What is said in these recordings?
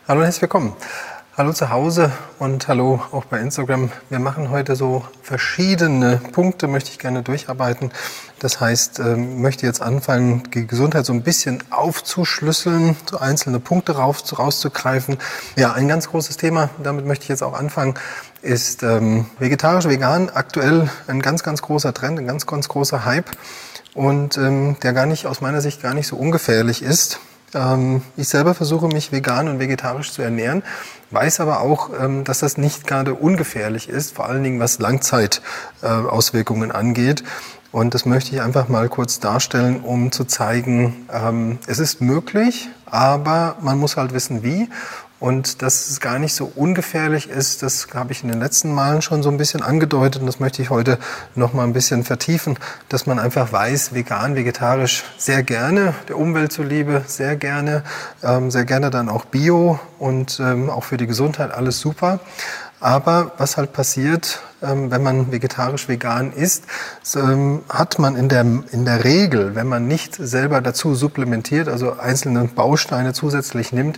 Hallo und herzlich willkommen. Hallo zu Hause und hallo auch bei Instagram. Wir machen heute so verschiedene Punkte, möchte ich gerne durcharbeiten. Das heißt, möchte jetzt anfangen, die Gesundheit so ein bisschen aufzuschlüsseln, so einzelne Punkte rauszugreifen. Ja, ein ganz großes Thema, damit möchte ich jetzt auch anfangen, ist vegetarisch, vegan. Aktuell ein ganz, ganz großer Trend, ein ganz, ganz großer Hype und der aus meiner Sicht gar nicht so ungefährlich ist. Ich selber versuche, mich vegan und vegetarisch zu ernähren, weiß aber auch, dass das nicht gerade ungefährlich ist, vor allen Dingen was Langzeitauswirkungen angeht. Und das möchte ich einfach mal kurz darstellen, um zu zeigen, es ist möglich, aber man muss halt wissen, wie. Und dass es gar nicht so ungefährlich ist, das habe ich in den letzten Malen schon so ein bisschen angedeutet und das möchte ich heute noch mal ein bisschen vertiefen, dass man einfach weiß, vegan, vegetarisch sehr gerne, der Umwelt zuliebe, sehr gerne dann auch Bio und auch für die Gesundheit alles super. Aber was halt passiert, wenn man vegetarisch-vegan isst, hat man in der Regel, wenn man nicht selber dazu supplementiert, also einzelne Bausteine zusätzlich nimmt,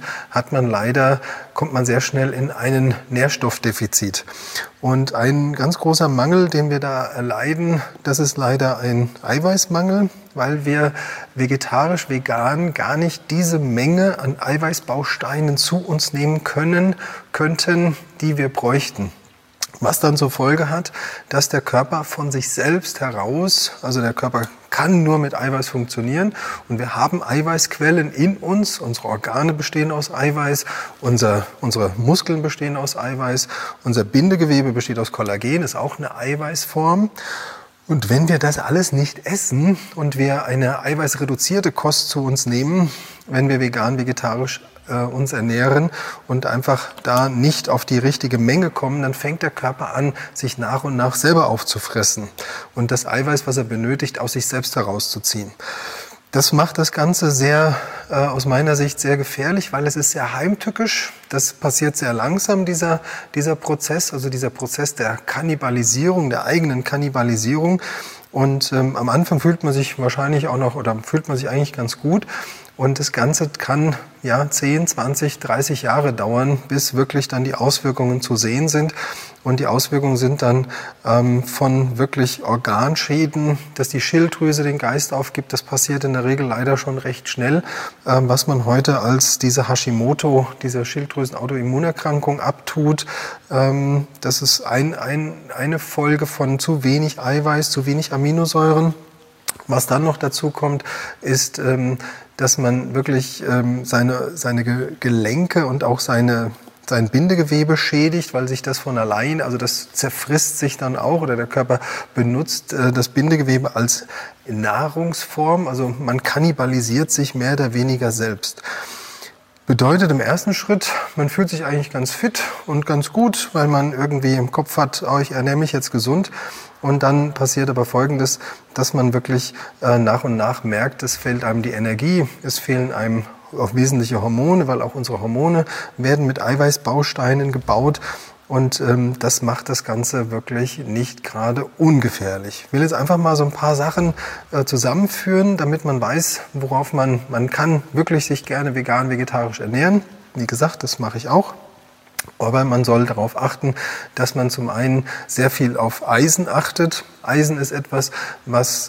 kommt man sehr schnell in einen Nährstoffdefizit. Und ein ganz großer Mangel, den wir da erleiden, das ist leider ein Eiweißmangel, weil wir vegetarisch-vegan gar nicht diese Menge an Eiweißbausteinen zu uns nehmen könnten, die wir bräuchten. Was dann zur Folge hat, dass der Körper von sich selbst heraus, also der Körper kann nur mit Eiweiß funktionieren und wir haben Eiweißquellen in uns, unsere Organe bestehen aus Eiweiß, unsere Muskeln bestehen aus Eiweiß, unser Bindegewebe besteht aus Kollagen, ist auch eine Eiweißform. Und wenn wir das alles nicht essen und wir eine eiweißreduzierte Kost zu uns nehmen, wenn wir vegan, vegetarisch uns ernähren und einfach da nicht auf die richtige Menge kommen, dann fängt der Körper an, sich nach und nach selber aufzufressen und das Eiweiß, was er benötigt, aus sich selbst herauszuziehen. Das macht das Ganze aus meiner Sicht sehr gefährlich, weil es ist sehr heimtückisch. Das passiert sehr langsam, dieser Prozess, also dieser Prozess der Kannibalisierung, der eigenen Kannibalisierung. Und am Anfang fühlt man sich wahrscheinlich auch noch, oder fühlt man sich eigentlich ganz gut. Und das Ganze kann 10, 20, 30 Jahre dauern, bis wirklich dann die Auswirkungen zu sehen sind. Und die Auswirkungen sind dann von wirklich Organschäden, dass die Schilddrüse den Geist aufgibt. Das passiert in der Regel leider schon recht schnell, was man heute als diese Hashimoto, diese Schilddrüsen-Autoimmunerkrankung abtut. Das ist eine Folge von zu wenig Eiweiß, zu wenig Aminosäuren. Was dann noch dazu kommt, ist, dass man wirklich seine Gelenke und auch sein Bindegewebe schädigt, weil sich das von allein, also das zerfrisst sich dann auch oder der Körper benutzt das Bindegewebe als Nahrungsform, also man kannibalisiert sich mehr oder weniger selbst. Bedeutet im ersten Schritt, man fühlt sich eigentlich ganz fit und ganz gut, weil man irgendwie im Kopf hat, ich ernähre mich jetzt gesund. Und dann passiert aber Folgendes, dass man wirklich nach und nach merkt, es fehlt einem die Energie, es fehlen einem auch wesentliche Hormone, weil auch unsere Hormone werden mit Eiweißbausteinen gebaut. Und das macht das Ganze wirklich nicht gerade ungefährlich. Ich will jetzt einfach mal so ein paar Sachen zusammenführen, damit man weiß, worauf man kann wirklich sich gerne vegan, vegetarisch ernähren. Wie gesagt, das mache ich auch. Aber man soll darauf achten, dass man zum einen sehr viel auf Eisen achtet. Eisen ist etwas, was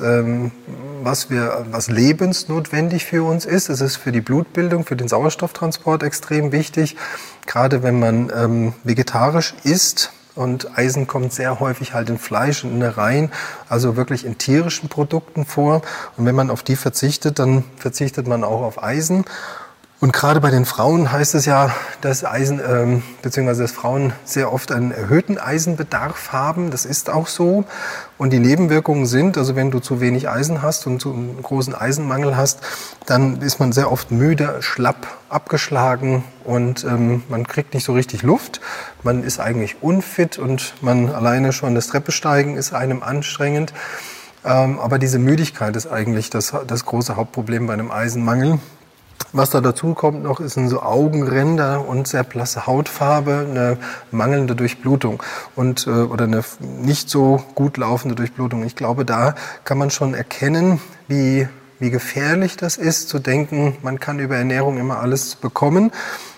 lebensnotwendig für uns ist. Es ist für die Blutbildung, für den Sauerstofftransport extrem wichtig. Gerade wenn man vegetarisch isst. Und Eisen kommt sehr häufig halt in Fleisch und Innereien, also wirklich in tierischen Produkten vor. Und wenn man auf die verzichtet, dann verzichtet man auch auf Eisen. Und gerade bei den Frauen heißt es ja, dass dass Frauen sehr oft einen erhöhten Eisenbedarf haben. Das ist auch so. Und die Nebenwirkungen sind, also wenn du zu wenig Eisen hast und zu einen großen Eisenmangel hast, dann ist man sehr oft müde, schlapp, abgeschlagen und man kriegt nicht so richtig Luft. Man ist eigentlich unfit und alleine schon das Treppesteigen ist einem anstrengend. Aber diese Müdigkeit ist eigentlich das große Hauptproblem bei einem Eisenmangel. Was da dazu kommt noch, sind so Augenränder und sehr blasse Hautfarbe, eine mangelnde Durchblutung oder eine nicht so gut laufende Durchblutung. Ich glaube, da kann man schon erkennen, wie gefährlich das ist, zu denken, man kann über Ernährung immer alles bekommen.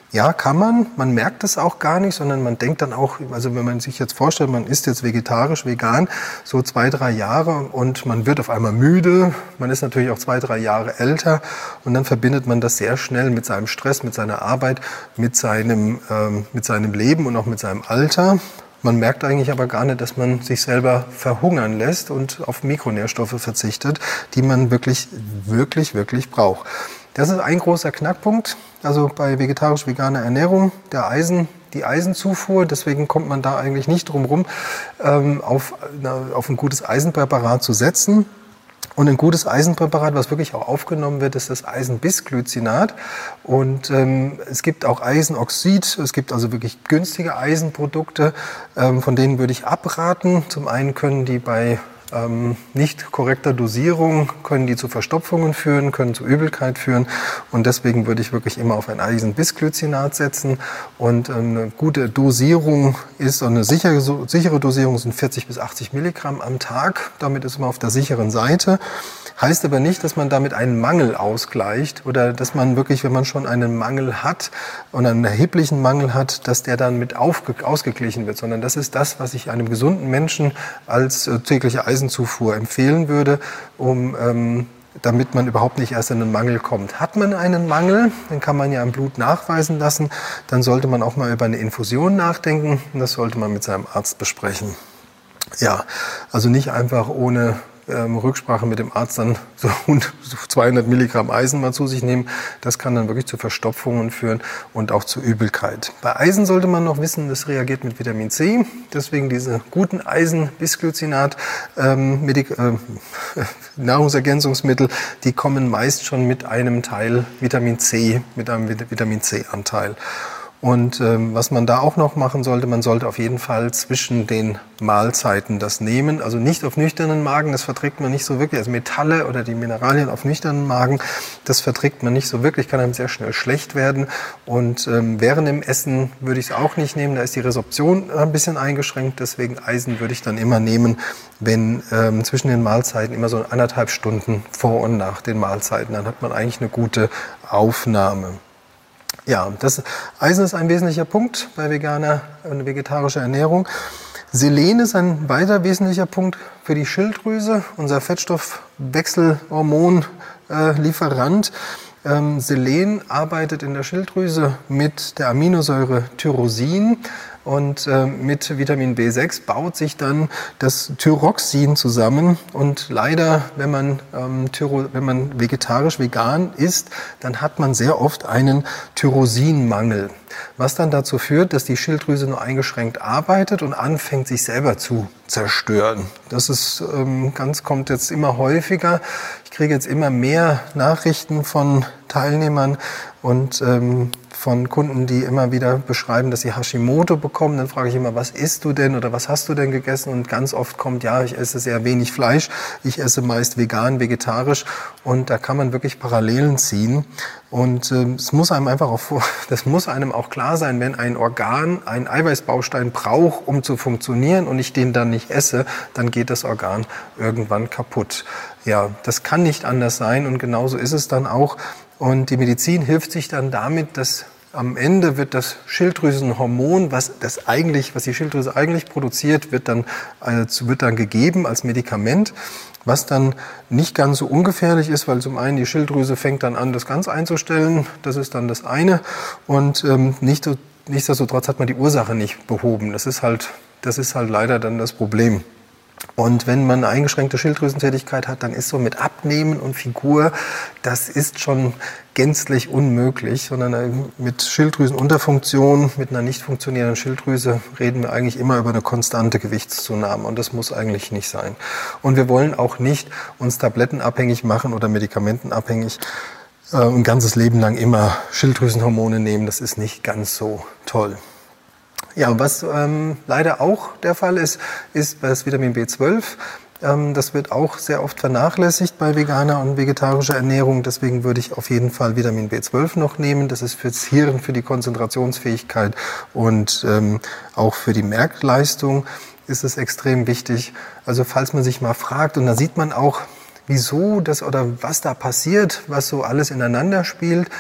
Ja, kann man merkt es auch gar nicht, sondern man denkt dann auch, also wenn man sich jetzt vorstellt, man ist jetzt vegetarisch, vegan, so 2, 3 Jahre und man wird auf einmal müde, man ist natürlich auch 2, 3 Jahre älter und dann verbindet man das sehr schnell mit seinem Stress, mit seiner Arbeit, mit seinem Leben und auch mit seinem Alter. Man merkt eigentlich aber gar nicht, dass man sich selber verhungern lässt und auf Mikronährstoffe verzichtet, die man wirklich braucht. Das ist ein großer Knackpunkt, also bei vegetarisch-veganer Ernährung, die Eisenzufuhr. Deswegen kommt man da eigentlich nicht drum rum, auf ein gutes Eisenpräparat zu setzen. Und ein gutes Eisenpräparat, was wirklich auch aufgenommen wird, ist das Eisenbisglycinat. Und es gibt auch Eisenoxid, es gibt also wirklich günstige Eisenprodukte, von denen würde ich abraten. Zum einen können die bei nicht korrekter Dosierung, können die zu Verstopfungen führen, können zu Übelkeit führen. Und deswegen würde ich wirklich immer auf ein Eisenbisglycinat setzen. Und eine gute Dosierung ist, eine sichere Dosierung sind 40 bis 80 Milligramm am Tag. Damit ist man auf der sicheren Seite. Heißt aber nicht, dass man damit einen Mangel ausgleicht oder dass man wirklich, wenn man schon einen Mangel hat und einen erheblichen Mangel hat, dass der dann mit ausgeglichen wird, sondern das ist das, was ich einem gesunden Menschen als tägliche Eisenzufuhr empfehlen würde, damit man überhaupt nicht erst in einen Mangel kommt. Hat man einen Mangel, den kann man ja im Blut nachweisen lassen, dann sollte man auch mal über eine Infusion nachdenken und das sollte man mit seinem Arzt besprechen. Ja, also nicht einfach ohne Rücksprache mit dem Arzt dann so 200 Milligramm Eisen mal zu sich nehmen. Das kann dann wirklich zu Verstopfungen führen und auch zu Übelkeit. Bei Eisen sollte man noch wissen, das reagiert mit Vitamin C. Deswegen diese guten Eisen-Bisglycinat Nahrungsergänzungsmittel, die kommen meist schon mit einem Teil Vitamin C, mit einem Vitamin C-Anteil. Und was man da auch noch machen sollte, man sollte auf jeden Fall zwischen den Mahlzeiten das nehmen. Also nicht auf nüchternen Magen, das verträgt man nicht so wirklich. Also Metalle oder die Mineralien auf nüchternen Magen, das verträgt man nicht so wirklich, kann einem sehr schnell schlecht werden. Und während dem Essen würde ich es auch nicht nehmen, da ist die Resorption ein bisschen eingeschränkt. Deswegen Eisen würde ich dann immer nehmen, wenn zwischen den Mahlzeiten, immer so 1,5 Stunden vor und nach den Mahlzeiten. Dann hat man eigentlich eine gute Aufnahme. Ja, das Eisen ist ein wesentlicher Punkt bei veganer und vegetarischer Ernährung. Selen ist ein weiter wesentlicher Punkt für die Schilddrüse, unser Fettstoffwechselhormonlieferant. Selen arbeitet in der Schilddrüse mit der Aminosäure Tyrosin und mit Vitamin B6 baut sich dann das Thyroxin zusammen. Und leider, wenn man vegetarisch vegan isst, dann hat man sehr oft einen Tyrosinmangel, was dann dazu führt, dass die Schilddrüse nur eingeschränkt arbeitet und anfängt, sich selber zu zerstören. Das ist kommt jetzt immer häufiger. Ich kriege jetzt immer mehr Nachrichten von Teilnehmern und von Kunden, die immer wieder beschreiben, dass sie Hashimoto bekommen. Dann frage ich immer, was isst du denn oder was hast du denn gegessen? Und ganz oft kommt, ja, ich esse sehr wenig Fleisch, ich esse meist vegan, vegetarisch. Und da kann man wirklich Parallelen ziehen. Und es muss einem das muss einem auch klar sein, wenn ein Organ einen Eiweißbaustein braucht, um zu funktionieren und ich den dann nicht esse, dann geht das Organ irgendwann kaputt. Ja, das kann nicht anders sein und genauso ist es dann auch. Und die Medizin hilft sich dann damit, dass am Ende wird das Schilddrüsenhormon, was die Schilddrüse eigentlich produziert, wird dann gegeben als Medikament, was dann nicht ganz so ungefährlich ist, weil zum einen die Schilddrüse fängt dann an, das ganz einzustellen, das ist dann das eine und nichtsdestotrotz hat man die Ursache nicht behoben. Das ist halt leider dann das Problem. Und wenn man eine eingeschränkte Schilddrüsentätigkeit hat, dann ist so mit Abnehmen und Figur, das ist schon gänzlich unmöglich, sondern mit Schilddrüsenunterfunktion, mit einer nicht funktionierenden Schilddrüse reden wir eigentlich immer über eine konstante Gewichtszunahme und das muss eigentlich nicht sein. Und wir wollen auch nicht uns tablettenabhängig machen oder medikamentenabhängig ein ganzes Leben lang immer Schilddrüsenhormone nehmen, das ist nicht ganz so toll. Ja, was leider auch der Fall ist das Vitamin B12. Das wird auch sehr oft vernachlässigt bei veganer und vegetarischer Ernährung. Deswegen würde ich auf jeden Fall Vitamin B12 noch nehmen. Das ist fürs Hirn, für die Konzentrationsfähigkeit und auch für die Merkleistung ist es extrem wichtig. Also falls man sich mal fragt, und da sieht man auch, wieso das oder was da passiert, was so alles ineinander spielt.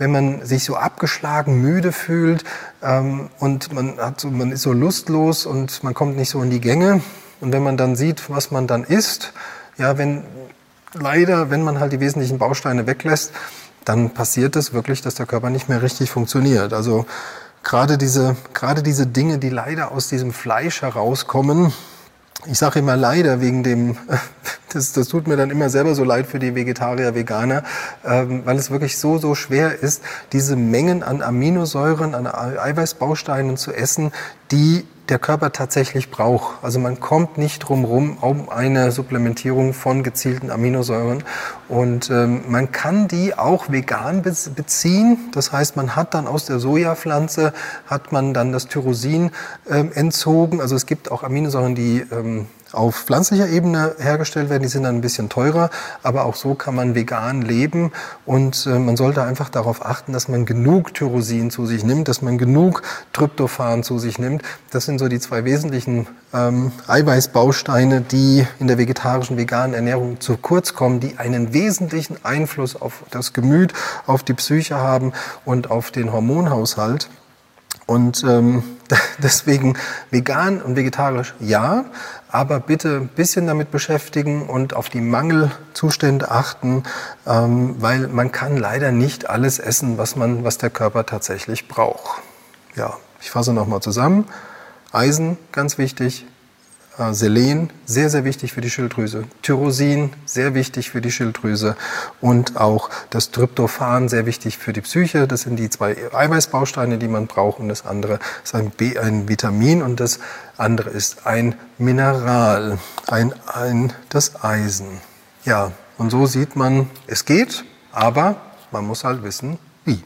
wenn man sich so abgeschlagen, müde fühlt und man ist so lustlos und man kommt nicht so in die Gänge. Und wenn man dann sieht, was man dann isst, ja, wenn man halt die wesentlichen Bausteine weglässt, dann passiert es wirklich, dass der Körper nicht mehr richtig funktioniert. Also gerade diese Dinge, die leider aus diesem Fleisch herauskommen, ich sage immer leider wegen dem, das tut mir dann immer selber so leid für die Vegetarier, Veganer, weil es wirklich so schwer ist, diese Mengen an Aminosäuren, an Eiweißbausteinen zu essen, die der Körper tatsächlich braucht. Also man kommt nicht drum rum um eine Supplementierung von gezielten Aminosäuren. Und man kann die auch vegan beziehen. Das heißt, man hat dann aus der Sojapflanze, hat man dann das Tyrosin entzogen. Also es gibt auch Aminosäuren, die auf pflanzlicher Ebene hergestellt werden. Die sind dann ein bisschen teurer, aber auch so kann man vegan leben. Und man sollte einfach darauf achten, dass man genug Tyrosin zu sich nimmt, dass man genug Tryptophan zu sich nimmt. Das sind so die zwei wesentlichen Eiweißbausteine, die in der vegetarischen, veganen Ernährung zu kurz kommen, die einen wesentlichen Einfluss auf das Gemüt, auf die Psyche haben und auf den Hormonhaushalt. Und deswegen vegan und vegetarisch ja, aber bitte ein bisschen damit beschäftigen und auf die Mangelzustände achten, weil man kann leider nicht alles essen, was der Körper tatsächlich braucht. Ja, ich fasse nochmal zusammen. Eisen, ganz wichtig. Selen, sehr, sehr wichtig für die Schilddrüse. Tyrosin, sehr wichtig für die Schilddrüse. Und auch das Tryptophan, sehr wichtig für die Psyche. Das sind die zwei Eiweißbausteine, die man braucht. Und das andere ist ein Vitamin und das andere ist ein Mineral, das Eisen. Ja, und so sieht man, es geht, aber man muss halt wissen, wie.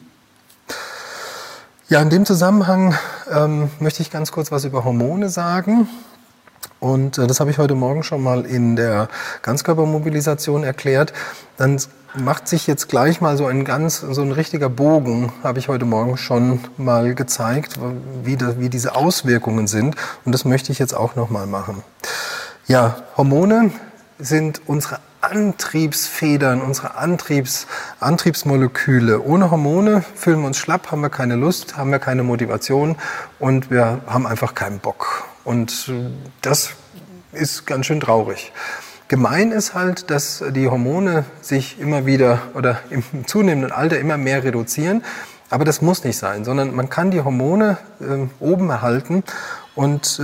Ja, in dem Zusammenhang möchte ich ganz kurz was über Hormone sagen. Und das habe ich heute Morgen schon mal in der Ganzkörpermobilisation erklärt. Dann macht sich jetzt gleich mal so ein richtiger Bogen, habe ich heute Morgen schon mal gezeigt, wie diese Auswirkungen sind. Und das möchte ich jetzt auch noch mal machen. Ja, Hormone sind unsere Antriebsfedern, unsere Antriebsmoleküle. Ohne Hormone fühlen wir uns schlapp, haben wir keine Lust, haben wir keine Motivation und wir haben einfach keinen Bock. Und das ist ganz schön traurig. Gemein ist halt, dass die Hormone sich immer wieder oder im zunehmenden Alter immer mehr reduzieren. Aber das muss nicht sein, sondern man kann die Hormone oben erhalten. Und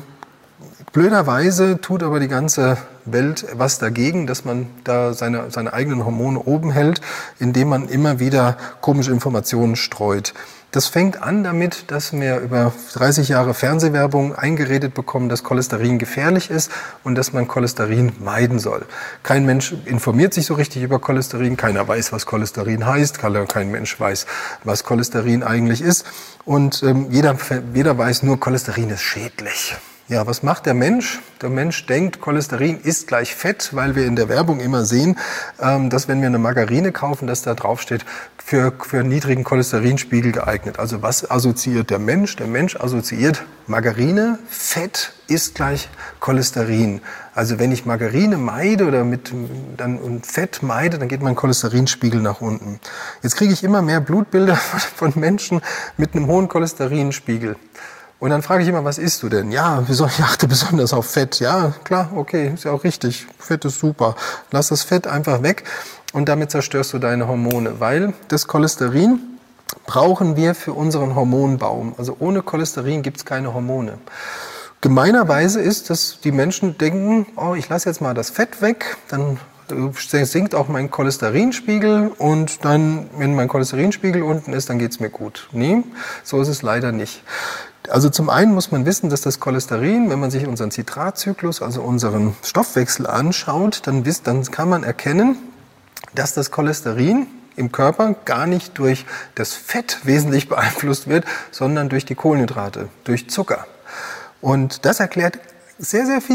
blöderweise tut aber die ganze Welt was dagegen, dass man da seine eigenen Hormone oben hält, indem man immer wieder komische Informationen streut. Das fängt an damit, dass wir über 30 Jahre Fernsehwerbung eingeredet bekommen, dass Cholesterin gefährlich ist und dass man Cholesterin meiden soll. Kein Mensch informiert sich so richtig über Cholesterin, keiner weiß, was Cholesterin heißt, kein Mensch weiß, was Cholesterin eigentlich ist und jeder weiß nur, Cholesterin ist schädlich. Ja, was macht der Mensch? Der Mensch denkt, Cholesterin ist gleich Fett, weil wir in der Werbung immer sehen, dass wenn wir eine Margarine kaufen, dass da drauf steht, für niedrigen Cholesterinspiegel geeignet. Also was assoziiert der Mensch? Der Mensch assoziiert Margarine, Fett ist gleich Cholesterin. Also wenn ich Margarine meide oder und Fett meide, dann geht mein Cholesterinspiegel nach unten. Jetzt kriege ich immer mehr Blutbilder von Menschen mit einem hohen Cholesterinspiegel. Und dann frage ich immer, was isst du denn? Ja, ich achte besonders auf Fett. Ja, klar, okay, ist ja auch richtig. Fett ist super. Lass das Fett einfach weg und damit zerstörst du deine Hormone, weil das Cholesterin brauchen wir für unseren Hormonbaum. Also ohne Cholesterin gibt es keine Hormone. Gemeinerweise ist, dass die Menschen denken, oh, ich lasse jetzt mal das Fett weg, dann sinkt auch mein Cholesterinspiegel und dann, wenn mein Cholesterinspiegel unten ist, dann geht's mir gut. Nee, so ist es leider nicht. Also zum einen muss man wissen, dass das Cholesterin, wenn man sich unseren Zitratzyklus, also unseren Stoffwechsel anschaut, dann kann man erkennen, dass das Cholesterin im Körper gar nicht durch das Fett wesentlich beeinflusst wird, sondern durch die Kohlenhydrate, durch Zucker. Und das erklärt sehr, sehr viel.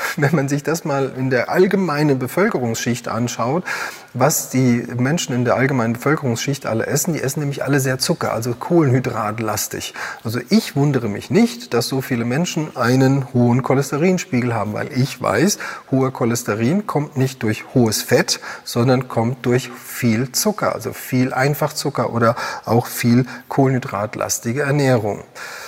wenn man sich das mal in der allgemeinen Bevölkerungsschicht anschaut, was die Menschen in der allgemeinen Bevölkerungsschicht alle essen, die essen nämlich alle sehr Zucker, also kohlenhydratlastig. Also ich wundere mich nicht, dass so viele Menschen einen hohen Cholesterinspiegel haben, weil ich weiß, hoher Cholesterin kommt nicht durch hohes Fett, sondern kommt durch viel Zucker, also viel Einfachzucker oder auch viel kohlenhydratlastige Ernährung.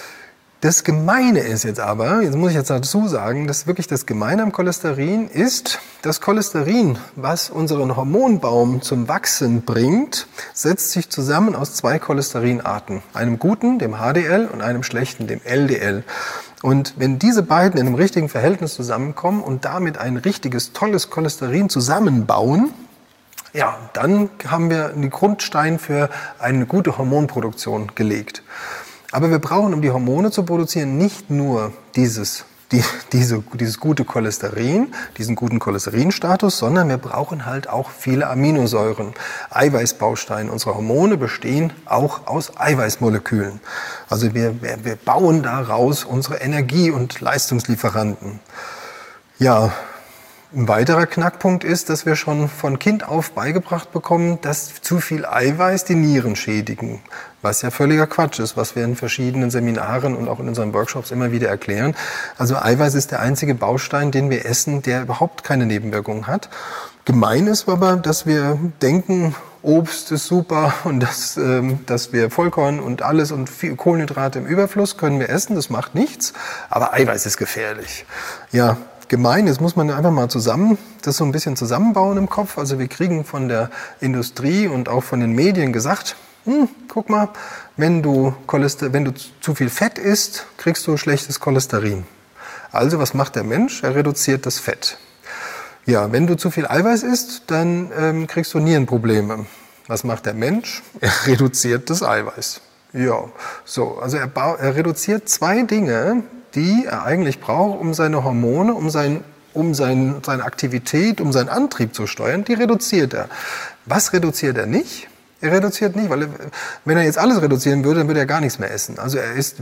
Das Gemeine ist jetzt aber, jetzt muss ich jetzt dazu sagen, dass wirklich das Gemeine am Cholesterin ist, das Cholesterin, was unseren Hormonbaum zum Wachsen bringt, setzt sich zusammen aus zwei Cholesterinarten. Einem guten, dem HDL, und einem schlechten, dem LDL. Und wenn diese beiden in einem richtigen Verhältnis zusammenkommen und damit ein richtiges, tolles Cholesterin zusammenbauen, ja, dann haben wir einen Grundstein für eine gute Hormonproduktion gelegt. Aber wir brauchen, um die Hormone zu produzieren, nicht nur dieses gute Cholesterin, diesen guten Cholesterinstatus, sondern wir brauchen halt auch viele Aminosäuren. Eiweißbausteine unserer Hormone bestehen auch aus Eiweißmolekülen. Also wir bauen daraus unsere Energie- und Leistungslieferanten. Ja, ein weiterer Knackpunkt ist, dass wir schon von Kind auf beigebracht bekommen, dass zu viel Eiweiß die Nieren schädigen. Was ja völliger Quatsch ist, was wir in verschiedenen Seminaren und auch in unseren Workshops immer wieder erklären. Also Eiweiß ist der einzige Baustein, den wir essen, der überhaupt keine Nebenwirkungen hat. Gemein ist aber, dass wir denken, Obst ist super und dass wir Vollkorn und alles und viel Kohlenhydrate im Überfluss können wir essen, das macht nichts, aber Eiweiß ist gefährlich. Ja, gemein, jetzt muss man einfach mal das so ein bisschen zusammenbauen im Kopf. Also wir kriegen von der Industrie und auch von den Medien gesagt, guck mal, wenn du zu viel Fett isst, kriegst du schlechtes Cholesterin. Also was macht der Mensch? Er reduziert das Fett. Ja, wenn du zu viel Eiweiß isst, dann kriegst du Nierenprobleme. Was macht der Mensch? Er reduziert das Eiweiß. Ja, so, also er reduziert zwei Dinge, die er eigentlich braucht, um seine Hormone, um seine Aktivität, um seinen Antrieb zu steuern, die reduziert er. Was reduziert er nicht? Er reduziert nicht, weil wenn er jetzt alles reduzieren würde, dann würde er gar nichts mehr essen. Also er ist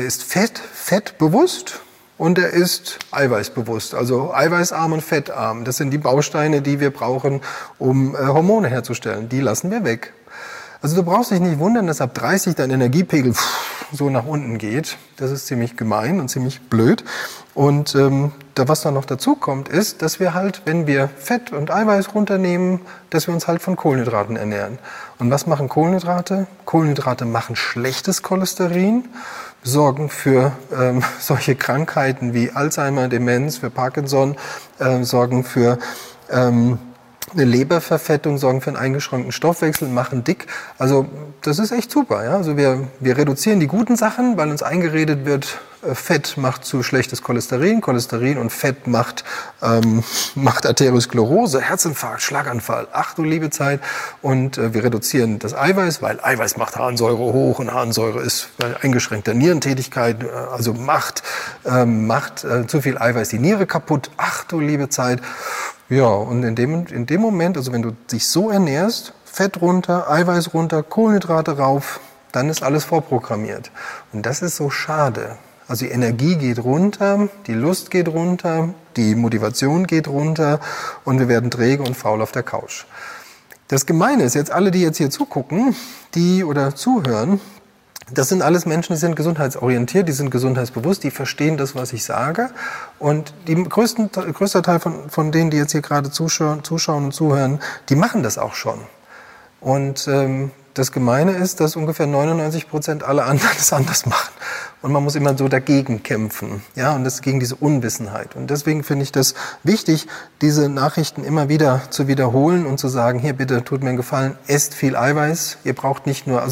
fettbewusst und er ist eiweißbewusst. Also eiweißarm und fettarm. Das sind die Bausteine, die wir brauchen, um Hormone herzustellen. Die lassen wir weg. Also du brauchst dich nicht wundern, dass ab 30 dein Energiepegel so nach unten geht. Das ist ziemlich gemein und ziemlich blöd. Und was dann noch dazu kommt, ist, dass wir halt, wenn wir Fett und Eiweiß runternehmen, dass wir uns halt von Kohlenhydraten ernähren. Und was machen Kohlenhydrate? Kohlenhydrate machen schlechtes Cholesterin, sorgen für solche Krankheiten wie Alzheimer, Demenz, für Parkinson, sorgen für eine Leberverfettung, sorgen für einen eingeschränkten Stoffwechsel, machen dick. Also das ist echt super. Ja? Also wir reduzieren die guten Sachen, weil uns eingeredet wird, Fett macht zu schlechtes Cholesterin, Cholesterin und Fett macht Arteriosklerose, Herzinfarkt, Schlaganfall. Ach du liebe Zeit. Und wir reduzieren das Eiweiß, weil Eiweiß macht Harnsäure hoch und Harnsäure ist bei eingeschränkter Nierentätigkeit, also macht zu viel Eiweiß die Niere kaputt. Ach du liebe Zeit. Ja, und in dem Moment, also wenn du dich so ernährst, Fett runter, Eiweiß runter, Kohlenhydrate rauf, dann ist alles vorprogrammiert. Und das ist so schade. Also die Energie geht runter, die Lust geht runter, die Motivation geht runter und wir werden träge und faul auf der Couch. Das Gemeine ist jetzt, alle, die jetzt hier zugucken, oder zuhören, das sind alles Menschen, die sind gesundheitsorientiert, die sind gesundheitsbewusst, die verstehen das, was ich sage. Und größter Teil von denen, die jetzt hier gerade zuschauen und zuhören, die machen das auch schon. Und das Gemeine ist, dass ungefähr 99% aller anderen das anders machen. Und man muss immer so dagegen kämpfen. Ja, und das gegen diese Unwissenheit. Und deswegen finde ich das wichtig, diese Nachrichten immer wieder zu wiederholen und zu sagen, hier bitte, tut mir einen Gefallen, esst viel Eiweiß. Ihr braucht nicht nur,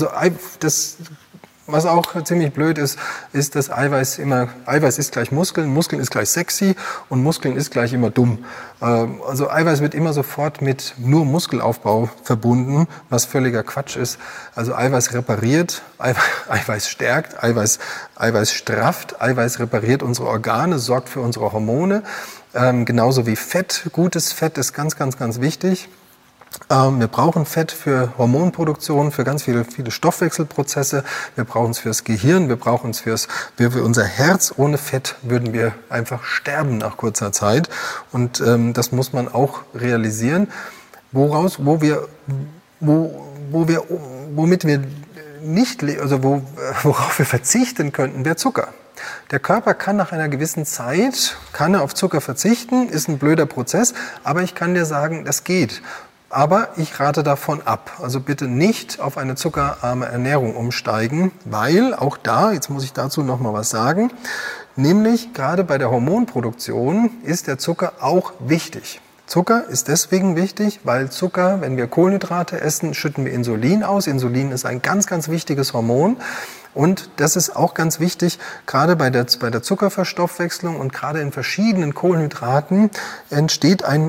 was auch ziemlich blöd ist, dass Eiweiß ist gleich Muskeln, Muskeln ist gleich sexy und Muskeln ist gleich immer dumm. Also Eiweiß wird immer sofort mit nur Muskelaufbau verbunden, was völliger Quatsch ist. Also Eiweiß repariert, Eiweiß stärkt, Eiweiß strafft, Eiweiß repariert unsere Organe, sorgt für unsere Hormone. Genauso wie Fett, gutes Fett ist ganz, ganz, ganz wichtig. Wir brauchen Fett für Hormonproduktion, für ganz viele Stoffwechselprozesse. Wir brauchen es fürs Gehirn, wir brauchen es für unser Herz. Ohne Fett würden wir einfach sterben nach kurzer Zeit. Und das muss man auch realisieren. Womit wir nicht, also worauf wir verzichten könnten, wäre Zucker. Der Körper kann nach einer gewissen Zeit, auf Zucker verzichten, ist ein blöder Prozess, aber ich kann dir sagen, das geht. Aber ich rate davon ab. Also bitte nicht auf eine zuckerarme Ernährung umsteigen, weil auch da, jetzt muss ich dazu noch mal was sagen, nämlich gerade bei der Hormonproduktion ist der Zucker auch wichtig. Zucker ist deswegen wichtig, weil Zucker, wenn wir Kohlenhydrate essen, schütten wir Insulin aus. Insulin ist ein ganz, ganz wichtiges Hormon. Und das ist auch ganz wichtig, gerade bei der Zuckerverstoffwechslung und gerade in verschiedenen Kohlenhydraten entsteht ein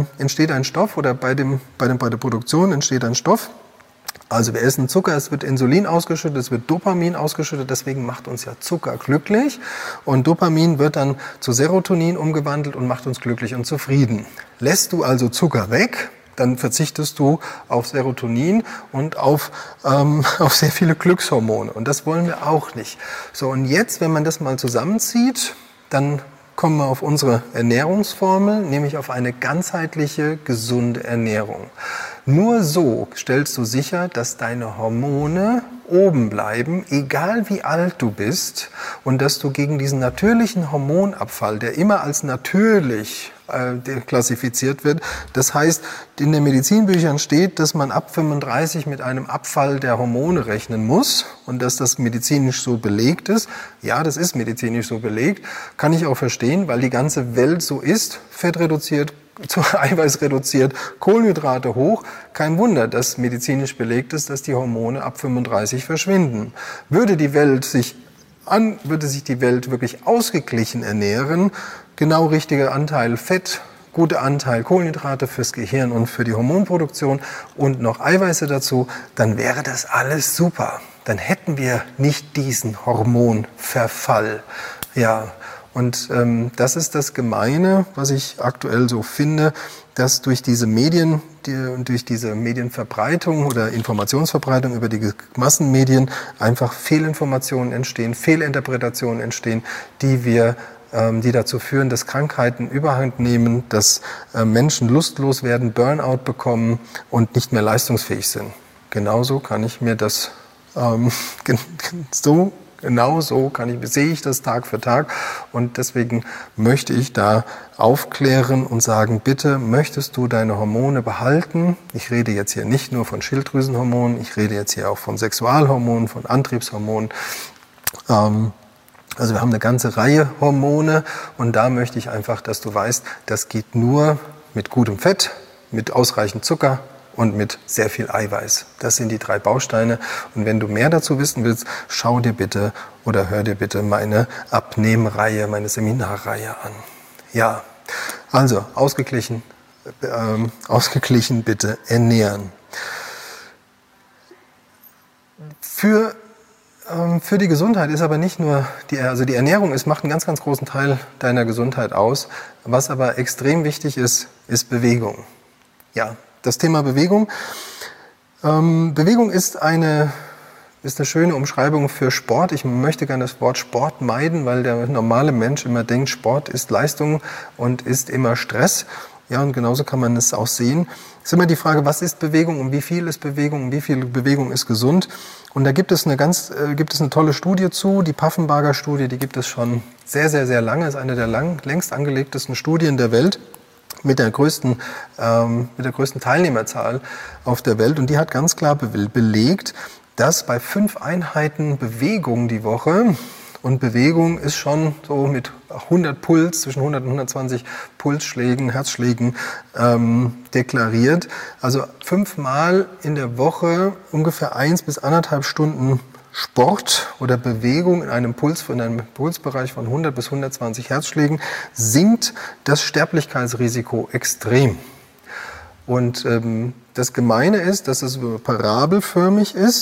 Stoff oder bei der Produktion entsteht ein Stoff. Also wir essen Zucker, es wird Insulin ausgeschüttet, es wird Dopamin ausgeschüttet, deswegen macht uns ja Zucker glücklich. Und Dopamin wird dann zu Serotonin umgewandelt und macht uns glücklich und zufrieden. Lässt du also Zucker weg, dann verzichtest du auf Serotonin und auf sehr viele Glückshormone. Und das wollen wir auch nicht. So, und jetzt, wenn man das mal zusammenzieht, dann kommen wir auf unsere Ernährungsformel, nämlich auf eine ganzheitliche, gesunde Ernährung. Nur so stellst du sicher, dass deine Hormone oben bleiben, egal wie alt du bist, und dass du gegen diesen natürlichen Hormonabfall, der immer als natürlich klassifiziert wird. Das heißt, in den Medizinbüchern steht, dass man ab 35 mit einem Abfall der Hormone rechnen muss und dass das medizinisch so belegt ist. Ja, das ist medizinisch so belegt. Kann ich auch verstehen, weil die ganze Welt so ist. Fett reduziert, Eiweiß reduziert, Kohlenhydrate hoch. Kein Wunder, dass medizinisch belegt ist, dass die Hormone ab 35 verschwinden. Würde sich die Welt wirklich ausgeglichen ernähren, genau richtiger Anteil Fett, guter Anteil Kohlenhydrate fürs Gehirn und für die Hormonproduktion und noch Eiweiße dazu, dann wäre das alles super. Dann hätten wir nicht diesen Hormonverfall. Ja, und das ist das Gemeine, was ich aktuell so finde, dass durch diese Medienverbreitung oder Informationsverbreitung über die Massenmedien einfach Fehlinformationen entstehen, Fehlinterpretationen entstehen, die dazu führen, dass Krankheiten Überhand nehmen, dass Menschen lustlos werden, Burnout bekommen und nicht mehr leistungsfähig sind. Genauso kann ich mir das sehe ich das Tag für Tag, und deswegen möchte ich da aufklären und sagen, bitte, möchtest du deine Hormone behalten? Ich rede jetzt hier nicht nur von Schilddrüsenhormonen, ich rede jetzt hier auch von Sexualhormonen, von Antriebshormonen. Also wir haben eine ganze Reihe Hormone, und da möchte ich einfach, dass du weißt, das geht nur mit gutem Fett, mit ausreichend Zucker und mit sehr viel Eiweiß. Das sind die 3 Bausteine. Und wenn du mehr dazu wissen willst, schau dir bitte oder hör dir bitte meine Abnehmreihe, meine Seminarreihe an. Ja, also ausgeglichen bitte ernähren. Für die Gesundheit ist aber nicht nur die Ernährung macht einen ganz, ganz großen Teil deiner Gesundheit aus. Was aber extrem wichtig ist, ist Bewegung. Ja, das Thema Bewegung. Bewegung ist eine schöne Umschreibung für Sport. Ich möchte gerne das Wort Sport meiden, weil der normale Mensch immer denkt, Sport ist Leistung und ist immer Stress. Ja, und genauso kann man es auch sehen. Es ist immer die Frage, was ist Bewegung und wie viel ist Bewegung und wie viel Bewegung ist gesund. Und da gibt es eine tolle Studie zu, die Paffenbarger Studie, die gibt es schon sehr, sehr, sehr lange. Ist eine der längst angelegtesten Studien der Welt mit der größten Teilnehmerzahl auf der Welt. Und die hat ganz klar belegt, dass bei 5 Einheiten Bewegung die Woche, und Bewegung ist schon so mit 100 Puls, zwischen 100 und 120 Pulsschlägen, Herzschlägen deklariert. Also 5-mal in der Woche ungefähr 1 bis 1,5 Stunden Sport oder Bewegung in einem Pulsbereich von 100 bis 120 Herzschlägen sinkt das Sterblichkeitsrisiko extrem. Und das Gemeine ist, dass es parabelförmig ist.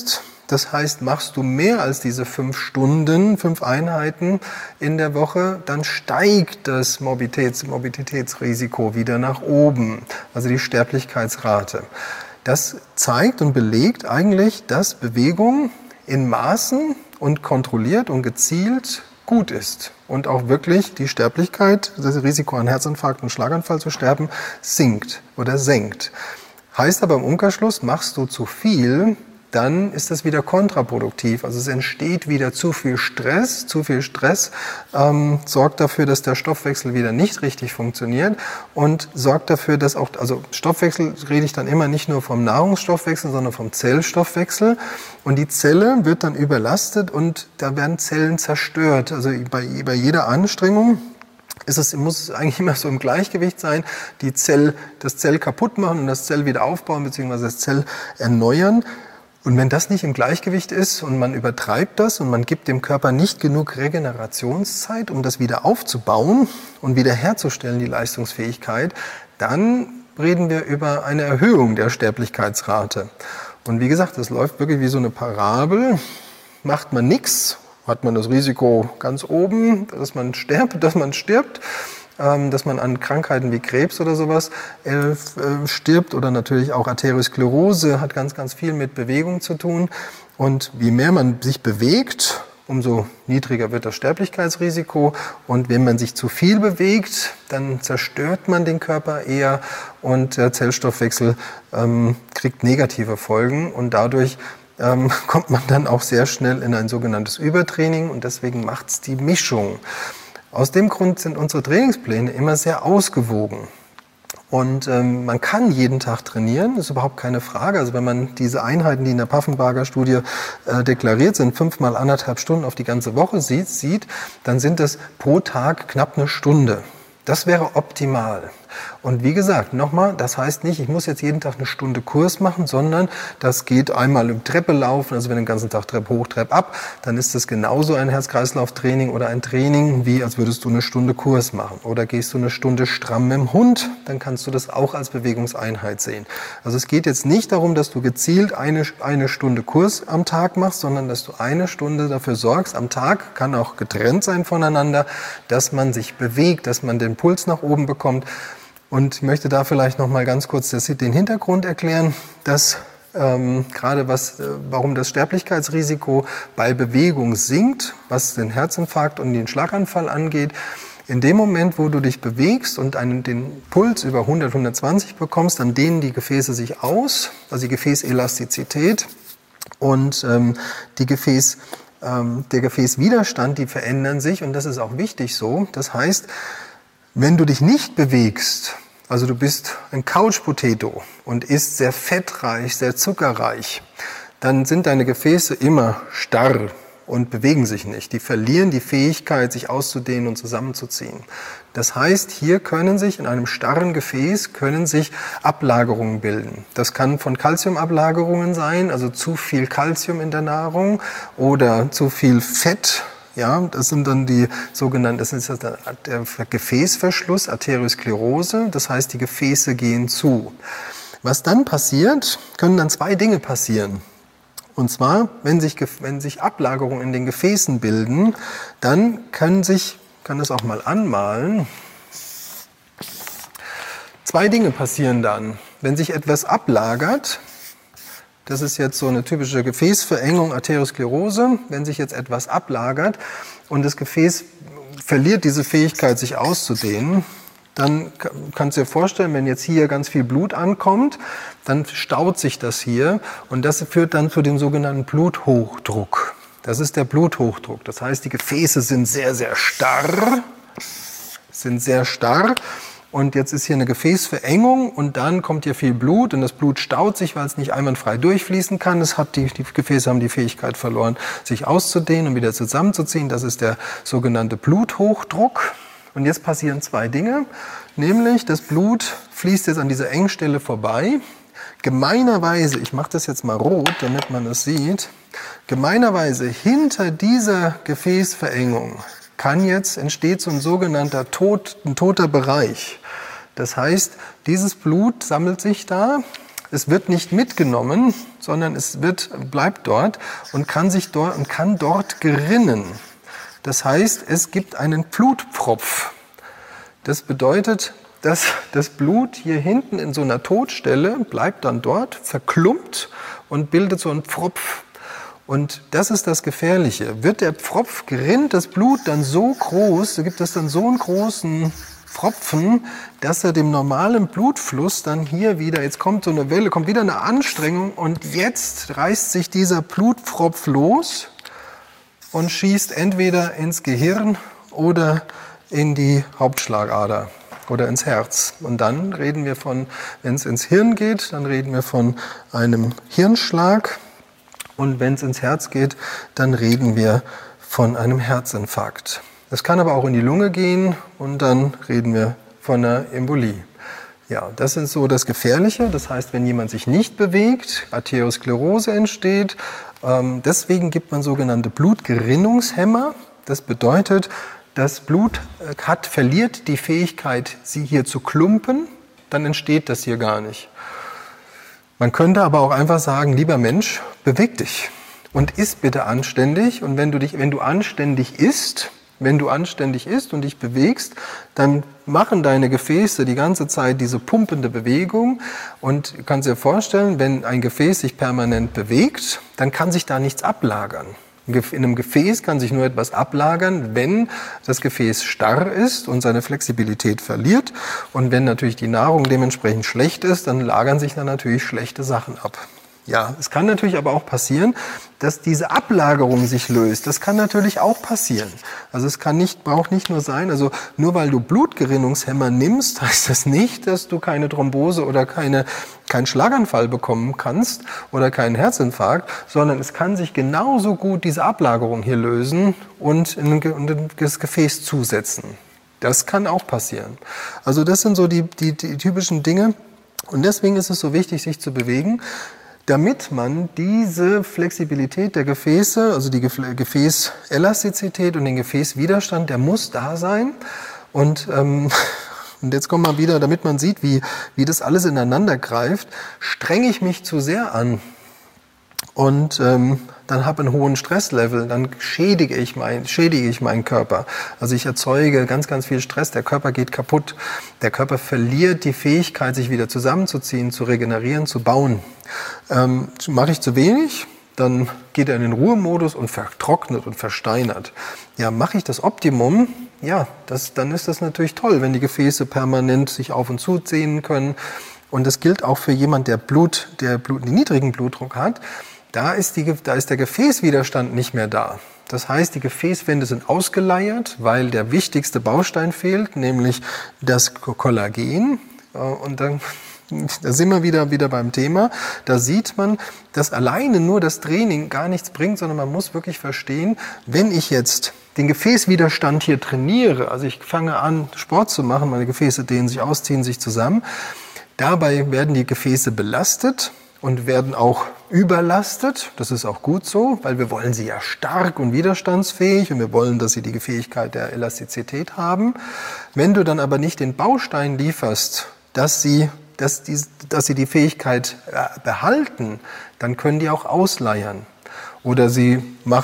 Das heißt, machst du mehr als diese 5 Stunden, 5 Einheiten in der Woche, dann steigt das Morbiditätsrisiko wieder nach oben, also die Sterblichkeitsrate. Das zeigt und belegt eigentlich, dass Bewegung in Maßen und kontrolliert und gezielt gut ist und auch wirklich die Sterblichkeit, das Risiko an Herzinfarkt und Schlaganfall zu sterben, sinkt oder senkt. Heißt aber im Umkehrschluss, machst du zu viel, dann ist das wieder kontraproduktiv. Also es entsteht wieder zu viel Stress. Zu viel Stress sorgt dafür, dass der Stoffwechsel wieder nicht richtig funktioniert und sorgt dafür, dass auch, also Stoffwechsel rede ich dann immer nicht nur vom Nahrungsstoffwechsel, sondern vom Zellstoffwechsel. Und die Zelle wird dann überlastet und da werden Zellen zerstört. Also bei jeder Anstrengung muss es eigentlich immer so im Gleichgewicht sein, das Zell kaputt machen und das Zell wieder aufbauen bzw. das Zell erneuern. Und wenn das nicht im Gleichgewicht ist und man übertreibt das und man gibt dem Körper nicht genug Regenerationszeit, um das wieder aufzubauen und wieder herzustellen, die Leistungsfähigkeit, dann reden wir über eine Erhöhung der Sterblichkeitsrate. Und wie gesagt, das läuft wirklich wie so eine Parabel. Macht man nichts, hat man das Risiko ganz oben, dass man stirbt, dass man an Krankheiten wie Krebs oder sowas stirbt oder natürlich auch Arteriosklerose hat ganz, ganz viel mit Bewegung zu tun. Und je mehr man sich bewegt, umso niedriger wird das Sterblichkeitsrisiko. Und wenn man sich zu viel bewegt, dann zerstört man den Körper eher und der Zellstoffwechsel kriegt negative Folgen und dadurch kommt man dann auch sehr schnell in ein sogenanntes Übertraining und deswegen macht's die Mischung. Aus dem Grund sind unsere Trainingspläne immer sehr ausgewogen. Und man kann jeden Tag trainieren, ist überhaupt keine Frage. Also wenn man diese Einheiten, die in der Paffenbarger Studie deklariert sind, 5 mal 1,5 Stunden auf die ganze Woche sieht, dann sind das pro Tag knapp 1 Stunde. Das wäre optimal. Und wie gesagt, nochmal, das heißt nicht, ich muss jetzt jeden Tag 1 Stunde Kurs machen, sondern das geht einmal im Treppe laufen, also wenn du den ganzen Tag Treppe hoch, Treppe ab, dann ist das genauso ein Herz-Kreislauf-Training oder ein Training, wie als würdest du 1 Stunde Kurs machen. Oder gehst du 1 Stunde stramm mit dem Hund, dann kannst du das auch als Bewegungseinheit sehen. Also es geht jetzt nicht darum, dass du gezielt eine Stunde Kurs am Tag machst, sondern dass du 1 Stunde dafür sorgst, am Tag, kann auch getrennt sein voneinander, dass man sich bewegt, dass man den Puls nach oben bekommt. Und ich möchte da vielleicht noch mal ganz kurz den Hintergrund erklären, dass warum das Sterblichkeitsrisiko bei Bewegung sinkt, was den Herzinfarkt und den Schlaganfall angeht. In dem Moment, wo du dich bewegst und den Puls über 100, 120 bekommst, dann dehnen die Gefäße sich aus, also die Gefäßelastizität und der Gefäßwiderstand, die verändern sich und das ist auch wichtig so. Das heißt, wenn du dich nicht bewegst, also du bist ein Couch-Potato und isst sehr fettreich, sehr zuckerreich, dann sind deine Gefäße immer starr und bewegen sich nicht. Die verlieren die Fähigkeit, sich auszudehnen und zusammenzuziehen. Das heißt, hier können sich in einem starren Gefäß Ablagerungen bilden. Das kann von Calciumablagerungen sein, also zu viel Calcium in der Nahrung oder zu viel Fett. Ja, das sind dann der Gefäßverschluss, Arteriosklerose, das heißt, die Gefäße gehen zu. Was dann passiert, können dann 2 Dinge passieren. Und zwar, wenn sich Ablagerungen in den Gefäßen bilden, dann kann das auch mal anmalen. 2 Dinge passieren dann. Wenn sich etwas ablagert, das ist jetzt so eine typische Gefäßverengung, Arteriosklerose. Wenn sich jetzt etwas ablagert und das Gefäß verliert diese Fähigkeit, sich auszudehnen, dann kannst du dir vorstellen, wenn jetzt hier ganz viel Blut ankommt, dann staut sich das hier und das führt dann zu dem sogenannten Bluthochdruck. Das ist der Bluthochdruck. Das heißt, die Gefäße sind sehr, sehr starr. Und jetzt ist hier eine Gefäßverengung und dann kommt hier viel Blut und das Blut staut sich, weil es nicht einwandfrei durchfließen kann. Die Gefäße haben die Fähigkeit verloren, sich auszudehnen und wieder zusammenzuziehen. Das ist der sogenannte Bluthochdruck. Und jetzt passieren 2 Dinge, nämlich das Blut fließt jetzt an dieser Engstelle vorbei. Gemeinerweise, ich mache das jetzt mal rot, damit man es sieht, gemeinerweise hinter dieser Gefäßverengung entsteht so ein sogenannter toter Bereich. Das heißt, dieses Blut sammelt sich da, es wird nicht mitgenommen, sondern es bleibt dort und kann dort gerinnen. Das heißt, es gibt einen Blutpfropf. Das bedeutet, dass das Blut hier hinten in so einer Todstelle bleibt dann dort, verklumpt und bildet so einen Pfropf. Und das ist das Gefährliche. Wird der Pfropf, gerinnt das Blut dann so groß, da gibt es dann so einen großen Pfropfen, dass er dem normalen Blutfluss dann hier wieder, jetzt kommt so eine Welle, kommt wieder eine Anstrengung und jetzt reißt sich dieser Blutpfropf los und schießt entweder ins Gehirn oder in die Hauptschlagader oder ins Herz. Und dann reden wir von, wenn es ins Hirn geht, dann reden wir von einem Hirnschlag. Und wenn es ins Herz geht, dann reden wir von einem Herzinfarkt. Das kann aber auch in die Lunge gehen und dann reden wir von einer Embolie. Ja, das ist so das Gefährliche. Das heißt, wenn jemand sich nicht bewegt, Arteriosklerose entsteht. Deswegen gibt man sogenannte Blutgerinnungshemmer. Das bedeutet, das Blut verliert die Fähigkeit, sie hier zu klumpen. Dann entsteht das hier gar nicht. Man könnte aber auch einfach sagen, lieber Mensch, beweg dich und iss bitte anständig. Und wenn du anständig isst und dich bewegst, dann machen deine Gefäße die ganze Zeit diese pumpende Bewegung. Und du kannst dir vorstellen, wenn ein Gefäß sich permanent bewegt, dann kann sich da nichts ablagern. In einem Gefäß kann sich nur etwas ablagern, wenn das Gefäß starr ist und seine Flexibilität verliert. Und wenn natürlich die Nahrung dementsprechend schlecht ist, dann lagern sich da natürlich schlechte Sachen ab. Ja, es kann natürlich aber auch passieren, dass diese Ablagerung sich löst. Das kann natürlich auch passieren. Also es braucht nicht nur sein, also nur weil du Blutgerinnungshemmer nimmst, heißt das nicht, dass du keine Thrombose oder keinen Schlaganfall bekommen kannst oder keinen Herzinfarkt, sondern es kann sich genauso gut diese Ablagerung hier lösen und in das Gefäß zusetzen. Das kann auch passieren. Also das sind so die typischen Dinge. Und deswegen ist es so wichtig, sich zu bewegen, damit man diese Flexibilität der Gefäße, also die Gefäßelastizität und den Gefäßwiderstand, der muss da sein. Und jetzt kommen wir wieder, damit man sieht, wie das alles ineinander greift, strenge ich mich zu sehr an und dann habe einen hohen Stresslevel, dann schädige ich meinen Körper. Also ich erzeuge ganz, ganz viel Stress, der Körper geht kaputt. Der Körper verliert die Fähigkeit, sich wieder zusammenzuziehen, zu regenerieren, zu bauen. Mache ich zu wenig, dann geht er in den Ruhemodus und vertrocknet und versteinert. Ja, mache ich das Optimum, ja, dann ist das natürlich toll, wenn die Gefäße permanent sich auf und zu dehnen können. Und das gilt auch für jemanden, der niedrigen Blutdruck hat. Da ist der Gefäßwiderstand nicht mehr da. Das heißt, die Gefäßwände sind ausgeleiert, weil der wichtigste Baustein fehlt, nämlich das Kollagen. Und da sind wir wieder beim Thema. Da sieht man, dass alleine nur das Training gar nichts bringt, sondern man muss wirklich verstehen, wenn ich jetzt den Gefäßwiderstand hier trainiere, also ich fange an, Sport zu machen, meine Gefäße dehnen sich aus, ziehen sich zusammen, dabei werden die Gefäße belastet und werden auch überlastet. Das ist auch gut so, weil wir wollen sie ja stark und widerstandsfähig und wir wollen, dass sie die Fähigkeit der Elastizität haben. Wenn du dann aber nicht den Baustein lieferst, dass sie die Fähigkeit behalten, dann können die auch ausleiern. Oder sie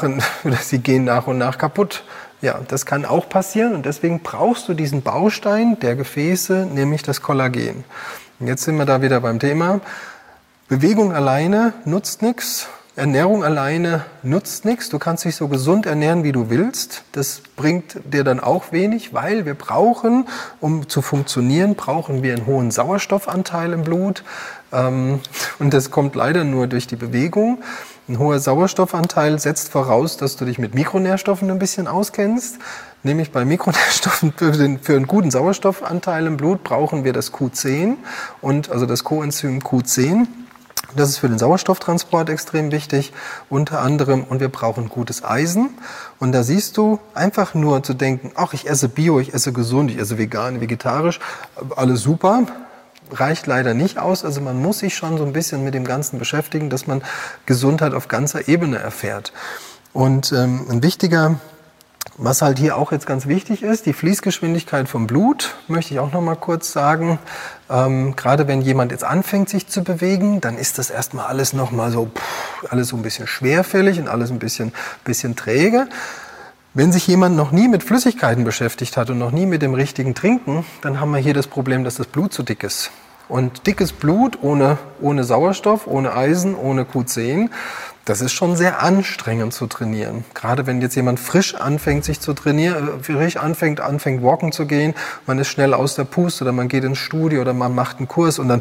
gehen nach und nach kaputt. Ja, das kann auch passieren und deswegen brauchst du diesen Baustein der Gefäße, nämlich das Kollagen. Und jetzt sind wir da wieder beim Thema. Bewegung alleine nutzt nichts, Ernährung alleine nutzt nichts. Du kannst dich so gesund ernähren, wie du willst. Das bringt dir dann auch wenig, weil wir brauchen, um zu funktionieren, brauchen wir einen hohen Sauerstoffanteil im Blut. Und das kommt leider nur durch die Bewegung. Ein hoher Sauerstoffanteil setzt voraus, dass du dich mit Mikronährstoffen ein bisschen auskennst. Nämlich bei Mikronährstoffen für einen guten Sauerstoffanteil im Blut brauchen wir das Q10 also das Coenzym Q10. Das ist für den Sauerstofftransport extrem wichtig, unter anderem. Und wir brauchen gutes Eisen. Und da siehst du, einfach nur zu denken, ach, ich esse Bio, ich esse gesund, ich esse vegan, vegetarisch, alles super, reicht leider nicht aus. Also man muss sich schon so ein bisschen mit dem Ganzen beschäftigen, dass man Gesundheit auf ganzer Ebene erfährt. Und ein wichtiger Was halt hier auch jetzt ganz wichtig ist, die Fließgeschwindigkeit vom Blut, möchte ich auch noch mal kurz sagen. Gerade wenn jemand jetzt anfängt, sich zu bewegen, dann ist das erstmal alles noch mal so, alles so ein bisschen schwerfällig und alles ein bisschen träge. Wenn sich jemand noch nie mit Flüssigkeiten beschäftigt hat und noch nie mit dem richtigen Trinken, dann haben wir hier das Problem, dass das Blut zu dick ist. Und dickes Blut ohne Sauerstoff, ohne Eisen, ohne Q10, das ist schon sehr anstrengend zu trainieren. Gerade wenn jetzt jemand frisch anfängt, sich zu trainieren, anfängt walken zu gehen, man ist schnell aus der Puste oder man geht ins Studio oder man macht einen Kurs und dann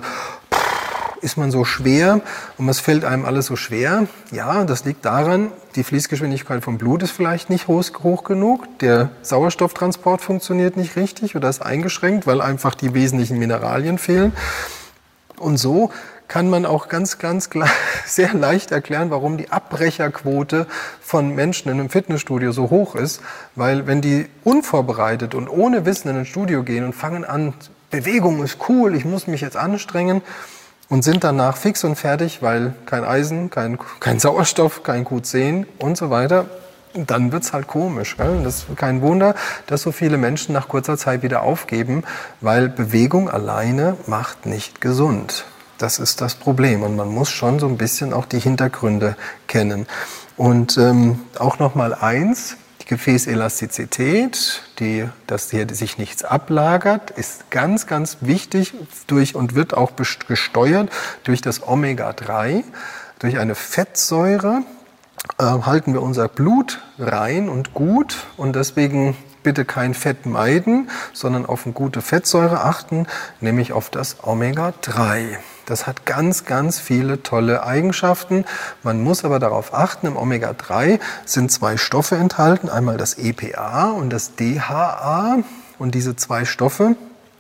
ist man so schwer und es fällt einem alles so schwer. Ja, das liegt daran, die Fließgeschwindigkeit vom Blut ist vielleicht nicht hoch genug, der Sauerstofftransport funktioniert nicht richtig oder ist eingeschränkt, weil einfach die wesentlichen Mineralien fehlen. Und so kann man auch ganz sehr leicht erklären, warum die Abbrecherquote von Menschen in einem Fitnessstudio so hoch ist. Weil wenn die unvorbereitet und ohne Wissen in ein Studio gehen und fangen an, Bewegung ist cool, ich muss mich jetzt anstrengen und sind danach fix und fertig, weil kein Eisen, kein Sauerstoff, kein Q10 und so weiter, dann wird's halt komisch. Das ist kein Wunder, dass so viele Menschen nach kurzer Zeit wieder aufgeben, weil Bewegung alleine macht nicht gesund. Das ist das Problem und man muss schon so ein bisschen auch die Hintergründe kennen. Und auch noch mal eins, die Gefäßelastizität, dass hier sich nichts ablagert, ist ganz wichtig und wird auch gesteuert durch das Omega-3, durch eine Fettsäure. Halten wir unser Blut rein und gut und deswegen bitte kein Fett meiden, sondern auf eine gute Fettsäure achten, nämlich auf das Omega-3. Das hat ganz viele tolle Eigenschaften. Man muss aber darauf achten, im Omega-3 sind 2 Stoffe enthalten, einmal das EPA und das DHA. Und diese 2 Stoffe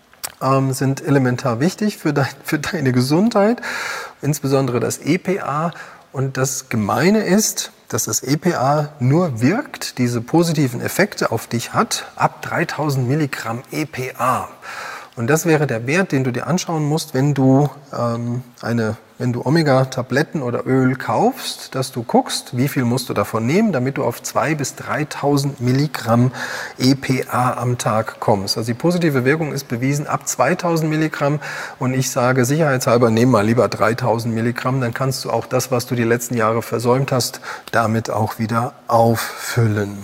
sind elementar wichtig für deine Gesundheit, insbesondere das EPA. Und das Gemeine ist, dass das EPA nur wirkt, diese positiven Effekte auf dich hat, ab 3000 Milligramm EPA. Und das wäre der Wert, den du dir anschauen musst, wenn du Omega-Tabletten oder Öl kaufst, dass du guckst, wie viel musst du davon nehmen, damit du auf 2.000 bis 3.000 Milligramm EPA am Tag kommst. Also die positive Wirkung ist bewiesen ab 2.000 Milligramm und ich sage sicherheitshalber, nehm mal lieber 3.000 Milligramm, dann kannst du auch das, was du die letzten Jahre versäumt hast, damit auch wieder auffüllen.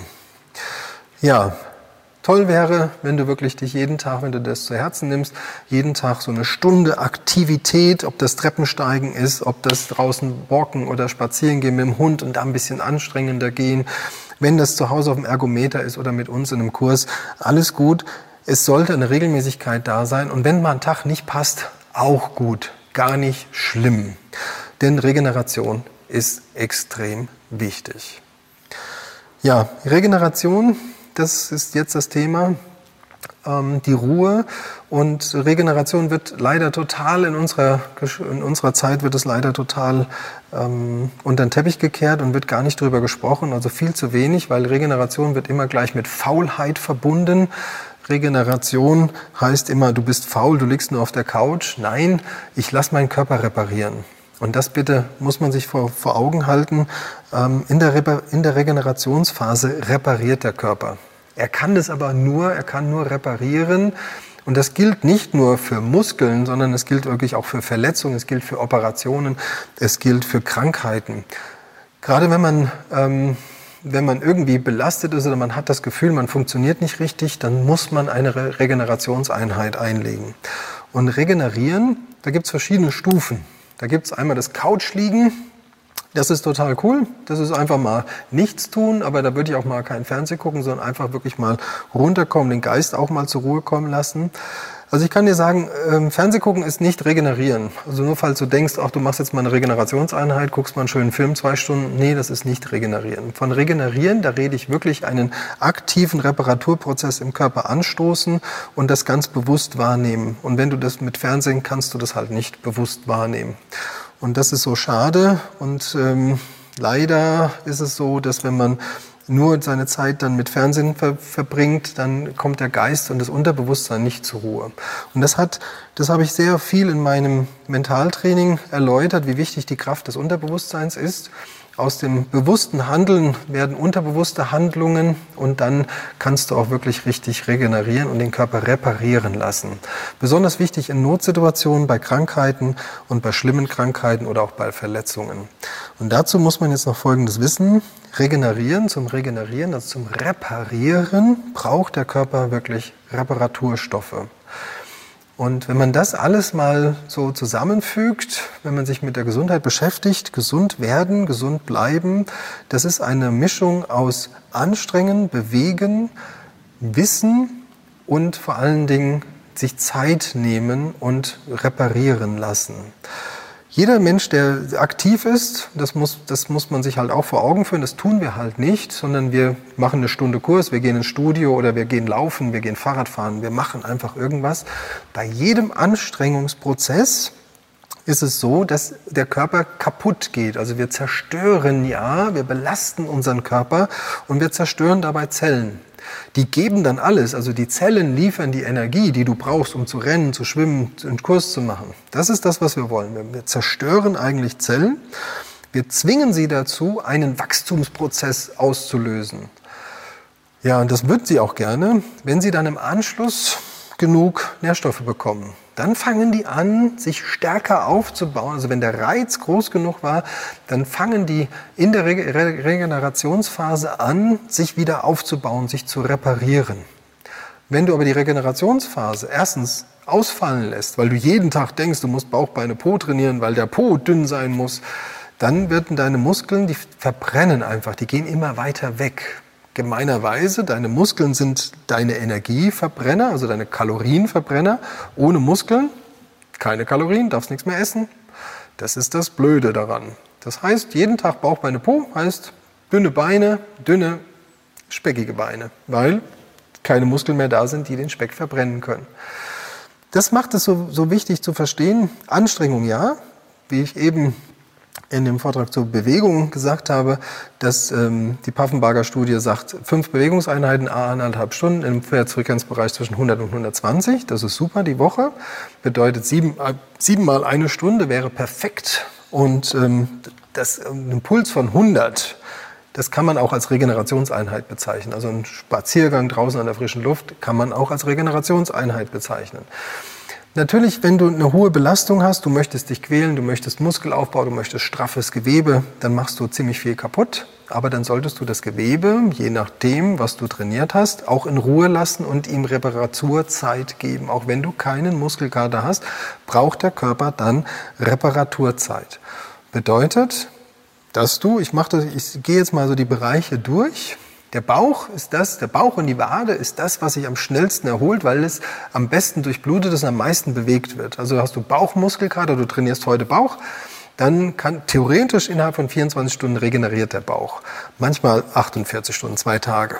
Ja. Toll wäre, wenn du wirklich dich jeden Tag, wenn du das zu Herzen nimmst, jeden Tag so eine Stunde Aktivität, ob das Treppensteigen ist, ob das draußen walken oder spazieren gehen mit dem Hund und da ein bisschen anstrengender gehen, wenn das zu Hause auf dem Ergometer ist oder mit uns in einem Kurs, alles gut. Es sollte eine Regelmäßigkeit da sein und wenn mal ein Tag nicht passt, auch gut, gar nicht schlimm. Denn Regeneration ist extrem wichtig. Ja, Regeneration, das ist jetzt das Thema, die Ruhe und Regeneration wird leider total in unserer Zeit wird es leider total unter den Teppich gekehrt und wird gar nicht drüber gesprochen, also viel zu wenig, weil Regeneration wird immer gleich mit Faulheit verbunden. Regeneration heißt immer, du bist faul, du liegst nur auf der Couch. Nein, ich lasse meinen Körper reparieren. Und das bitte muss man sich vor Augen halten. In der Regenerationsphase repariert der Körper. Er kann nur reparieren. Und das gilt nicht nur für Muskeln, sondern es gilt wirklich auch für Verletzungen, es gilt für Operationen, es gilt für Krankheiten. Gerade wenn man irgendwie belastet ist oder man hat das Gefühl, man funktioniert nicht richtig, dann muss man eine Regenerationseinheit einlegen. Und regenerieren, da gibt es verschiedene Stufen. Da gibt es einmal das Couchliegen, das ist total cool, das ist einfach mal nichts tun, aber da würde ich auch mal kein Fernsehen gucken, sondern einfach wirklich mal runterkommen, den Geist auch mal zur Ruhe kommen lassen. Also ich kann dir sagen, Fernsehen gucken ist nicht regenerieren. Also nur falls du denkst, ach, du machst jetzt mal eine Regenerationseinheit, guckst mal einen schönen Film, 2 Stunden. Nee, das ist nicht regenerieren. Von regenerieren, da rede ich wirklich einen aktiven Reparaturprozess im Körper anstoßen und das ganz bewusst wahrnehmen. Und wenn du das mit Fernsehen kannst du das halt nicht bewusst wahrnehmen. Und das ist so schade und leider ist es so, dass wenn man nur seine Zeit dann mit Fernsehen verbringt, dann kommt der Geist und das Unterbewusstsein nicht zur Ruhe. Und das habe ich sehr viel in meinem Mentaltraining erläutert, wie wichtig die Kraft des Unterbewusstseins ist. Aus dem bewussten Handeln werden unterbewusste Handlungen und dann kannst du auch wirklich richtig regenerieren und den Körper reparieren lassen. Besonders wichtig in Notsituationen, bei Krankheiten und bei schlimmen Krankheiten oder auch bei Verletzungen. Und dazu muss man jetzt noch Folgendes wissen. Zum Regenerieren, also zum Reparieren, braucht der Körper wirklich Reparaturstoffe. Und wenn man das alles mal so zusammenfügt, wenn man sich mit der Gesundheit beschäftigt, gesund werden, gesund bleiben, das ist eine Mischung aus Anstrengen, Bewegen, Wissen und vor allen Dingen sich Zeit nehmen und reparieren lassen. Jeder Mensch, der aktiv ist, das muss man sich halt auch vor Augen führen, das tun wir halt nicht, sondern wir machen eine Stunde Kurs, wir gehen ins Studio oder wir gehen laufen, wir gehen Fahrrad fahren, wir machen einfach irgendwas. Bei jedem Anstrengungsprozess ist es so, dass der Körper kaputt geht. Also wir zerstören, ja, wir belasten unseren Körper und wir zerstören dabei Zellen. Die geben dann alles, also die Zellen liefern die Energie, die du brauchst, um zu rennen, zu schwimmen, einen Kurs zu machen. Das ist das, was wir wollen. Wir zerstören eigentlich Zellen. Wir zwingen sie dazu, einen Wachstumsprozess auszulösen. Ja, und das würden sie auch gerne, wenn sie dann im Anschluss genug Nährstoffe bekommen. Dann fangen die an, sich stärker aufzubauen. Also wenn der Reiz groß genug war, dann fangen die in der Regenerationsphase an, sich wieder aufzubauen, sich zu reparieren. Wenn du aber die Regenerationsphase erstens ausfallen lässt, weil du jeden Tag denkst, du musst Bauch, Beine, Po trainieren, weil der Po dünn sein muss, dann werden deine Muskeln, die verbrennen einfach, die gehen immer weiter weg. Gemeinerweise, deine Muskeln sind deine Energieverbrenner, also deine Kalorienverbrenner. Ohne Muskeln, keine Kalorien, darfst nichts mehr essen. Das ist das Blöde daran. Das heißt, jeden Tag Bauch, Beine, Po heißt dünne Beine, dünne, speckige Beine, weil keine Muskeln mehr da sind, die den Speck verbrennen können. Das macht es so wichtig zu verstehen. Anstrengung ja, wie ich eben in dem Vortrag zur Bewegung gesagt habe, dass die Paffenbarger Studie sagt, 5 Bewegungseinheiten, 1,5 Stunden im Frequenzbereich zwischen 100 und 120. Das ist super die Woche. Bedeutet 7 mal 1 Stunde wäre perfekt. Und ein Puls von 100, das kann man auch als Regenerationseinheit bezeichnen. Also ein Spaziergang draußen an der frischen Luft kann man auch als Regenerationseinheit bezeichnen. Natürlich, wenn du eine hohe Belastung hast, du möchtest dich quälen, du möchtest Muskelaufbau, du möchtest straffes Gewebe, dann machst du ziemlich viel kaputt. Aber dann solltest du das Gewebe, je nachdem, was du trainiert hast, auch in Ruhe lassen und ihm Reparaturzeit geben. Auch wenn du keinen Muskelkater hast, braucht der Körper dann Reparaturzeit. Bedeutet, dass ich gehe jetzt mal so die Bereiche durch. Der Bauch und die Wade ist das, was sich am schnellsten erholt, weil es am besten durchblutet ist und am meisten bewegt wird. Also hast du Bauchmuskelkater, du trainierst heute Bauch, dann kann theoretisch innerhalb von 24 Stunden regeneriert der Bauch. Manchmal 48 Stunden, 2 Tage.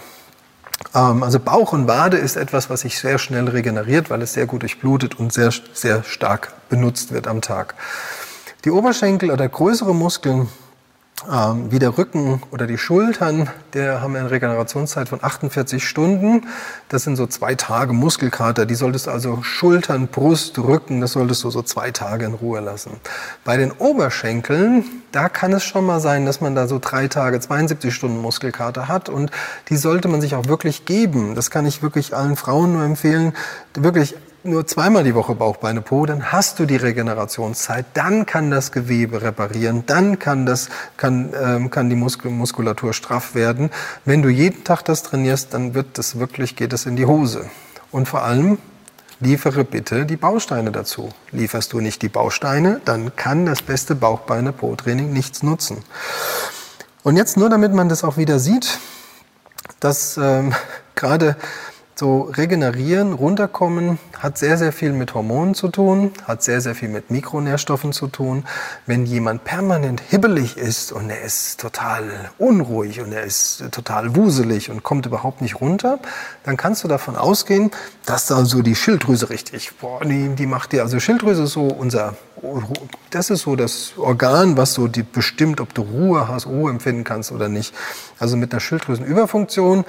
Also Bauch und Wade ist etwas, was sich sehr schnell regeneriert, weil es sehr gut durchblutet und sehr, sehr stark benutzt wird am Tag. Die Oberschenkel oder größere Muskeln, wie der Rücken oder die Schultern, der haben eine Regenerationszeit von 48 Stunden. Das sind so 2 Tage Muskelkater. Die solltest du also Schultern, Brust, Rücken, das solltest du so 2 Tage in Ruhe lassen. Bei den Oberschenkeln, da kann es schon mal sein, dass man da so 3 Tage, 72 Stunden Muskelkater hat. Und die sollte man sich auch wirklich geben. Das kann ich wirklich allen Frauen nur empfehlen. Wirklich nur 2-mal die Woche Bauch, Beine, Po, dann hast du die Regenerationszeit, dann kann das Gewebe reparieren, dann kann die Muskulatur straff werden. Wenn du jeden Tag das trainierst, dann geht es in die Hose. Und vor allem, liefere bitte die Bausteine dazu. Lieferst du nicht die Bausteine, dann kann das beste Bauch, Beine, Po-Training nichts nutzen. Und jetzt nur, damit man das auch wieder sieht, dass gerade so regenerieren, runterkommen, hat sehr, sehr viel mit Hormonen zu tun, hat sehr, sehr viel mit Mikronährstoffen zu tun. Wenn jemand permanent hibbelig ist und er ist total unruhig und er ist total wuselig und kommt überhaupt nicht runter, dann kannst du davon ausgehen, dass also die Schilddrüse die macht dir, also Schilddrüse ist so das ist so das Organ, was so bestimmt, ob du Ruhe empfinden kannst oder nicht. Also mit einer Schilddrüsenüberfunktion,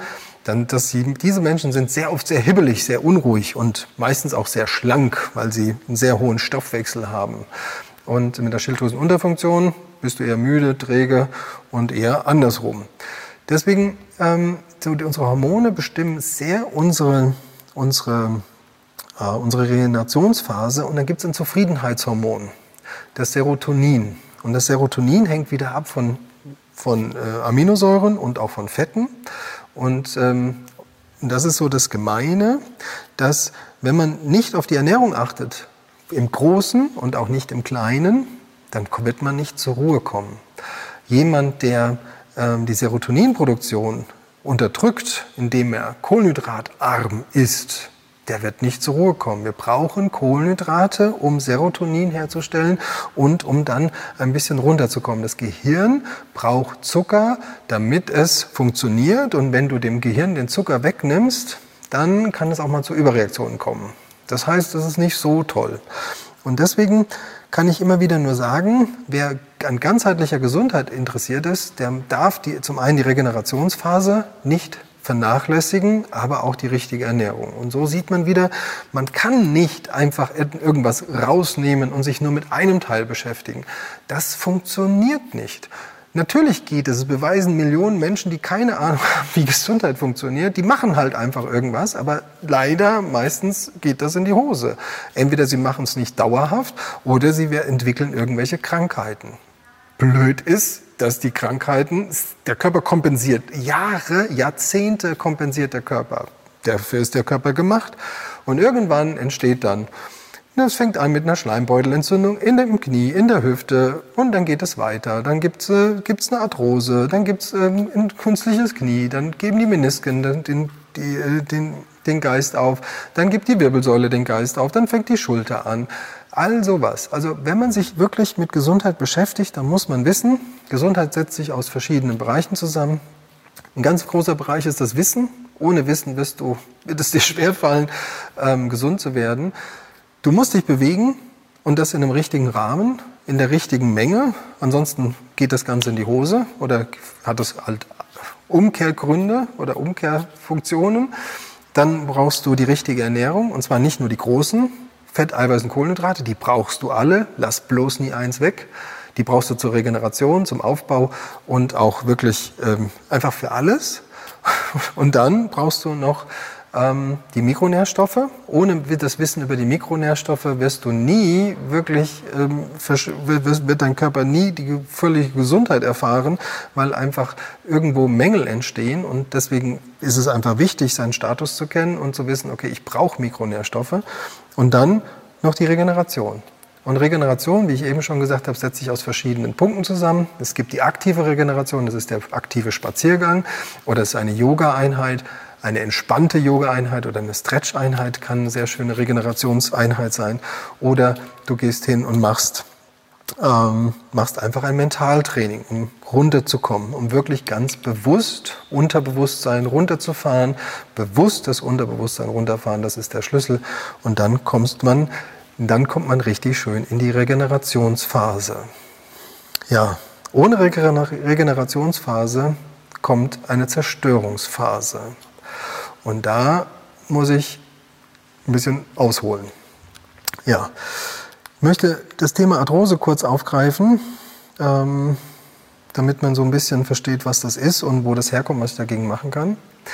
diese Menschen sind sehr oft sehr hibbelig, sehr unruhig und meistens auch sehr schlank, weil sie einen sehr hohen Stoffwechsel haben. Und mit der Schilddrüsenunterfunktion, bist du eher müde, träge und eher andersrum. Deswegen, unsere Hormone bestimmen sehr unsere Regenerationsphase, und dann gibt es ein Zufriedenheitshormon, das Serotonin. Und das Serotonin hängt wieder ab von Aminosäuren und auch von Fetten. Und das ist so das Gemeine, dass wenn man nicht auf die Ernährung achtet, im Großen und auch nicht im Kleinen, dann wird man nicht zur Ruhe kommen. Jemand, der die Serotoninproduktion unterdrückt, indem er kohlenhydratarm ist, der wird nicht zur Ruhe kommen. Wir brauchen Kohlenhydrate, um Serotonin herzustellen und um dann ein bisschen runterzukommen. Das Gehirn braucht Zucker, damit es funktioniert. Und wenn du dem Gehirn den Zucker wegnimmst, dann kann es auch mal zu Überreaktionen kommen. Das heißt, das ist nicht so toll. Und deswegen kann ich immer wieder nur sagen, wer an ganzheitlicher Gesundheit interessiert ist, der darf zum einen die Regenerationsphase nicht vernachlässigen, aber auch die richtige Ernährung. Und so sieht man wieder, man kann nicht einfach irgendwas rausnehmen und sich nur mit einem Teil beschäftigen. Das funktioniert nicht. Natürlich geht es, beweisen Millionen Menschen, die keine Ahnung haben, wie Gesundheit funktioniert, die machen halt einfach irgendwas, aber leider meistens geht das in die Hose. Entweder sie machen es nicht dauerhaft oder sie entwickeln irgendwelche Krankheiten. Blöd ist, dass die Krankheiten, der Körper kompensiert. Jahrzehnte kompensiert der Körper. Dafür ist der Körper gemacht. Und irgendwann entsteht dann, das fängt an mit einer Schleimbeutelentzündung im Knie, in der Hüfte, und dann geht es weiter. Dann gibt's eine Arthrose, dann gibt's ein künstliches Knie, dann geben die Menisken den Geist auf, dann gibt die Wirbelsäule den Geist auf, dann fängt die Schulter an. All sowas. Also wenn man sich wirklich mit Gesundheit beschäftigt, dann muss man wissen, Gesundheit setzt sich aus verschiedenen Bereichen zusammen. Ein ganz großer Bereich ist das Wissen. Ohne Wissen wird es dir schwerfallen, gesund zu werden. Du musst dich bewegen, und das in einem richtigen Rahmen, in der richtigen Menge. Ansonsten geht das Ganze in die Hose oder hat es halt Umkehrgründe oder Umkehrfunktionen. Dann brauchst du die richtige Ernährung, und zwar nicht nur die großen Fett, Eiweiß und Kohlenhydrate, die brauchst du alle, lass bloß nie eins weg. Die brauchst du zur Regeneration, zum Aufbau und auch wirklich einfach für alles. Und dann brauchst du noch die Mikronährstoffe. Ohne das Wissen über die Mikronährstoffe wirst du nie wirklich, wird dein Körper nie die völlige Gesundheit erfahren, weil einfach irgendwo Mängel entstehen. Und deswegen ist es einfach wichtig, seinen Status zu kennen und zu wissen, okay, ich brauche Mikronährstoffe. Und dann noch die Regeneration. Und Regeneration, wie ich eben schon gesagt habe, setzt sich aus verschiedenen Punkten zusammen. Es gibt die aktive Regeneration, das ist der aktive Spaziergang, oder es ist eine Yoga-Einheit. Eine entspannte Yoga-Einheit oder eine Stretch-Einheit kann eine sehr schöne Regenerationseinheit sein. Oder du gehst hin und machst einfach ein Mentaltraining, um runterzukommen, um wirklich ganz bewusst Unterbewusstsein runterzufahren, bewusst das Unterbewusstsein runterfahren, das ist der Schlüssel. Und dann kommt man richtig schön in die Regenerationsphase. Ja, ohne Regenerationsphase kommt eine Zerstörungsphase. Und da muss ich ein bisschen ausholen. Ja, ich möchte das Thema Arthrose kurz aufgreifen, damit man so ein bisschen versteht, was das ist und wo das herkommt, was ich dagegen machen kann.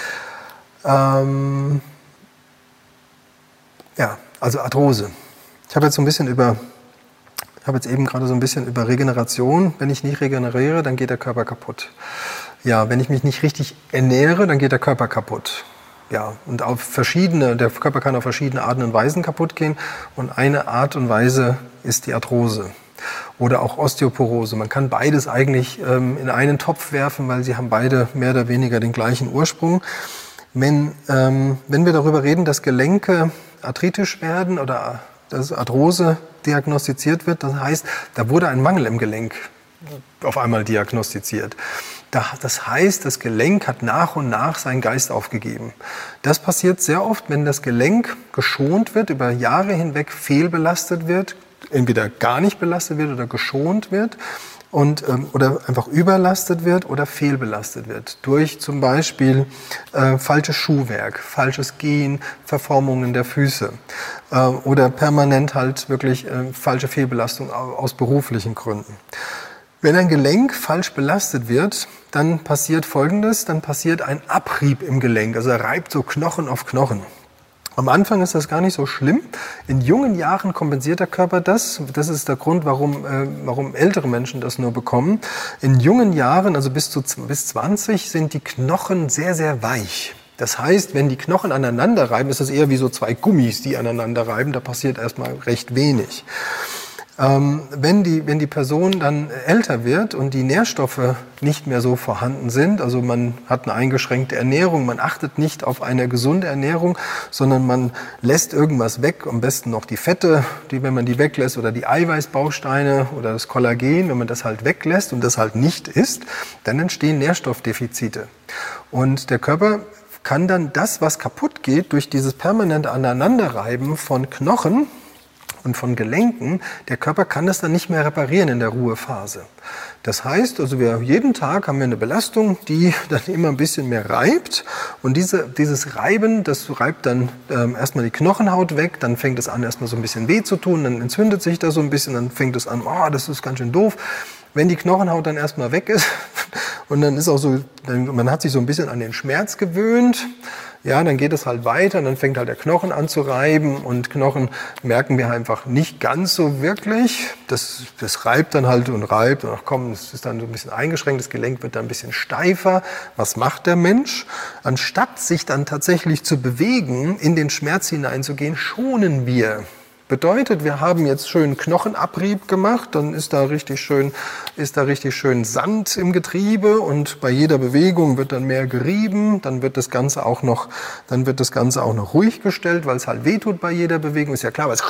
Ja, also Arthrose. Ich habe jetzt eben gerade so ein bisschen über Regeneration. Wenn ich nicht regeneriere, dann geht der Körper kaputt. Ja, wenn ich mich nicht richtig ernähre, dann geht der Körper kaputt. Ja, und der Körper kann auf verschiedene Arten und Weisen kaputt gehen. Und eine Art und Weise ist die Arthrose oder auch Osteoporose. Man kann beides eigentlich in einen Topf werfen, weil sie haben beide mehr oder weniger den gleichen Ursprung. Wenn wir darüber reden, dass Gelenke arthritisch werden oder dass Arthrose diagnostiziert wird, das heißt, da wurde ein Mangel im Gelenk auf einmal diagnostiziert. Das heißt, das Gelenk hat nach und nach seinen Geist aufgegeben. Das passiert sehr oft, wenn das Gelenk geschont wird, über Jahre hinweg fehlbelastet wird, entweder gar nicht belastet wird oder geschont wird oder einfach überlastet wird oder fehlbelastet wird. Durch zum Beispiel falsches Schuhwerk, falsches Gehen, Verformungen der Füße oder permanent halt wirklich falsche Fehlbelastung aus beruflichen Gründen. Wenn ein Gelenk falsch belastet wird, dann passiert Folgendes, dann passiert ein Abrieb im Gelenk, also er reibt so Knochen auf Knochen. Am Anfang ist das gar nicht so schlimm. In jungen Jahren kompensiert der Körper das. Das ist der Grund, warum ältere Menschen das nur bekommen. In jungen Jahren, also bis 20, sind die Knochen sehr, sehr weich. Das heißt, wenn die Knochen aneinander reiben, ist das eher wie so zwei Gummis, die aneinander reiben. Da passiert erstmal recht wenig. Wenn die Person dann älter wird und die Nährstoffe nicht mehr so vorhanden sind, also man hat eine eingeschränkte Ernährung, man achtet nicht auf eine gesunde Ernährung, sondern man lässt irgendwas weg, am besten noch die Fette, wenn man die weglässt, oder die Eiweißbausteine oder das Kollagen, wenn man das halt weglässt und das halt nicht isst, dann entstehen Nährstoffdefizite. Und der Körper kann dann das, was kaputt geht, durch dieses permanente Aneinanderreiben von Knochen und von Gelenken, der Körper kann das dann nicht mehr reparieren in der Ruhephase. Das heißt, also jeden Tag haben wir eine Belastung, die dann immer ein bisschen mehr reibt. Und dieses Reiben, das reibt dann erstmal die Knochenhaut weg, dann fängt es an, erstmal so ein bisschen weh zu tun, dann entzündet sich das so ein bisschen, dann fängt es an, oh, das ist ganz schön doof. Wenn die Knochenhaut dann erstmal weg ist und dann ist auch so, man hat sich so ein bisschen an den Schmerz gewöhnt, ja, dann geht es halt weiter, dann fängt halt der Knochen an zu reiben und Knochen merken wir einfach nicht ganz so wirklich. Das reibt dann halt und reibt und ach komm, es ist dann so ein bisschen eingeschränkt, das Gelenk wird dann ein bisschen steifer. Was macht der Mensch? Anstatt sich dann tatsächlich zu bewegen, in den Schmerz hineinzugehen, schonen wir. Bedeutet, wir haben jetzt schön Knochenabrieb gemacht, dann ist da richtig schön Sand im Getriebe und bei jeder Bewegung wird dann mehr gerieben, dann wird das Ganze auch noch ruhig gestellt, weil es halt wehtut bei jeder Bewegung, ist ja klar, weil es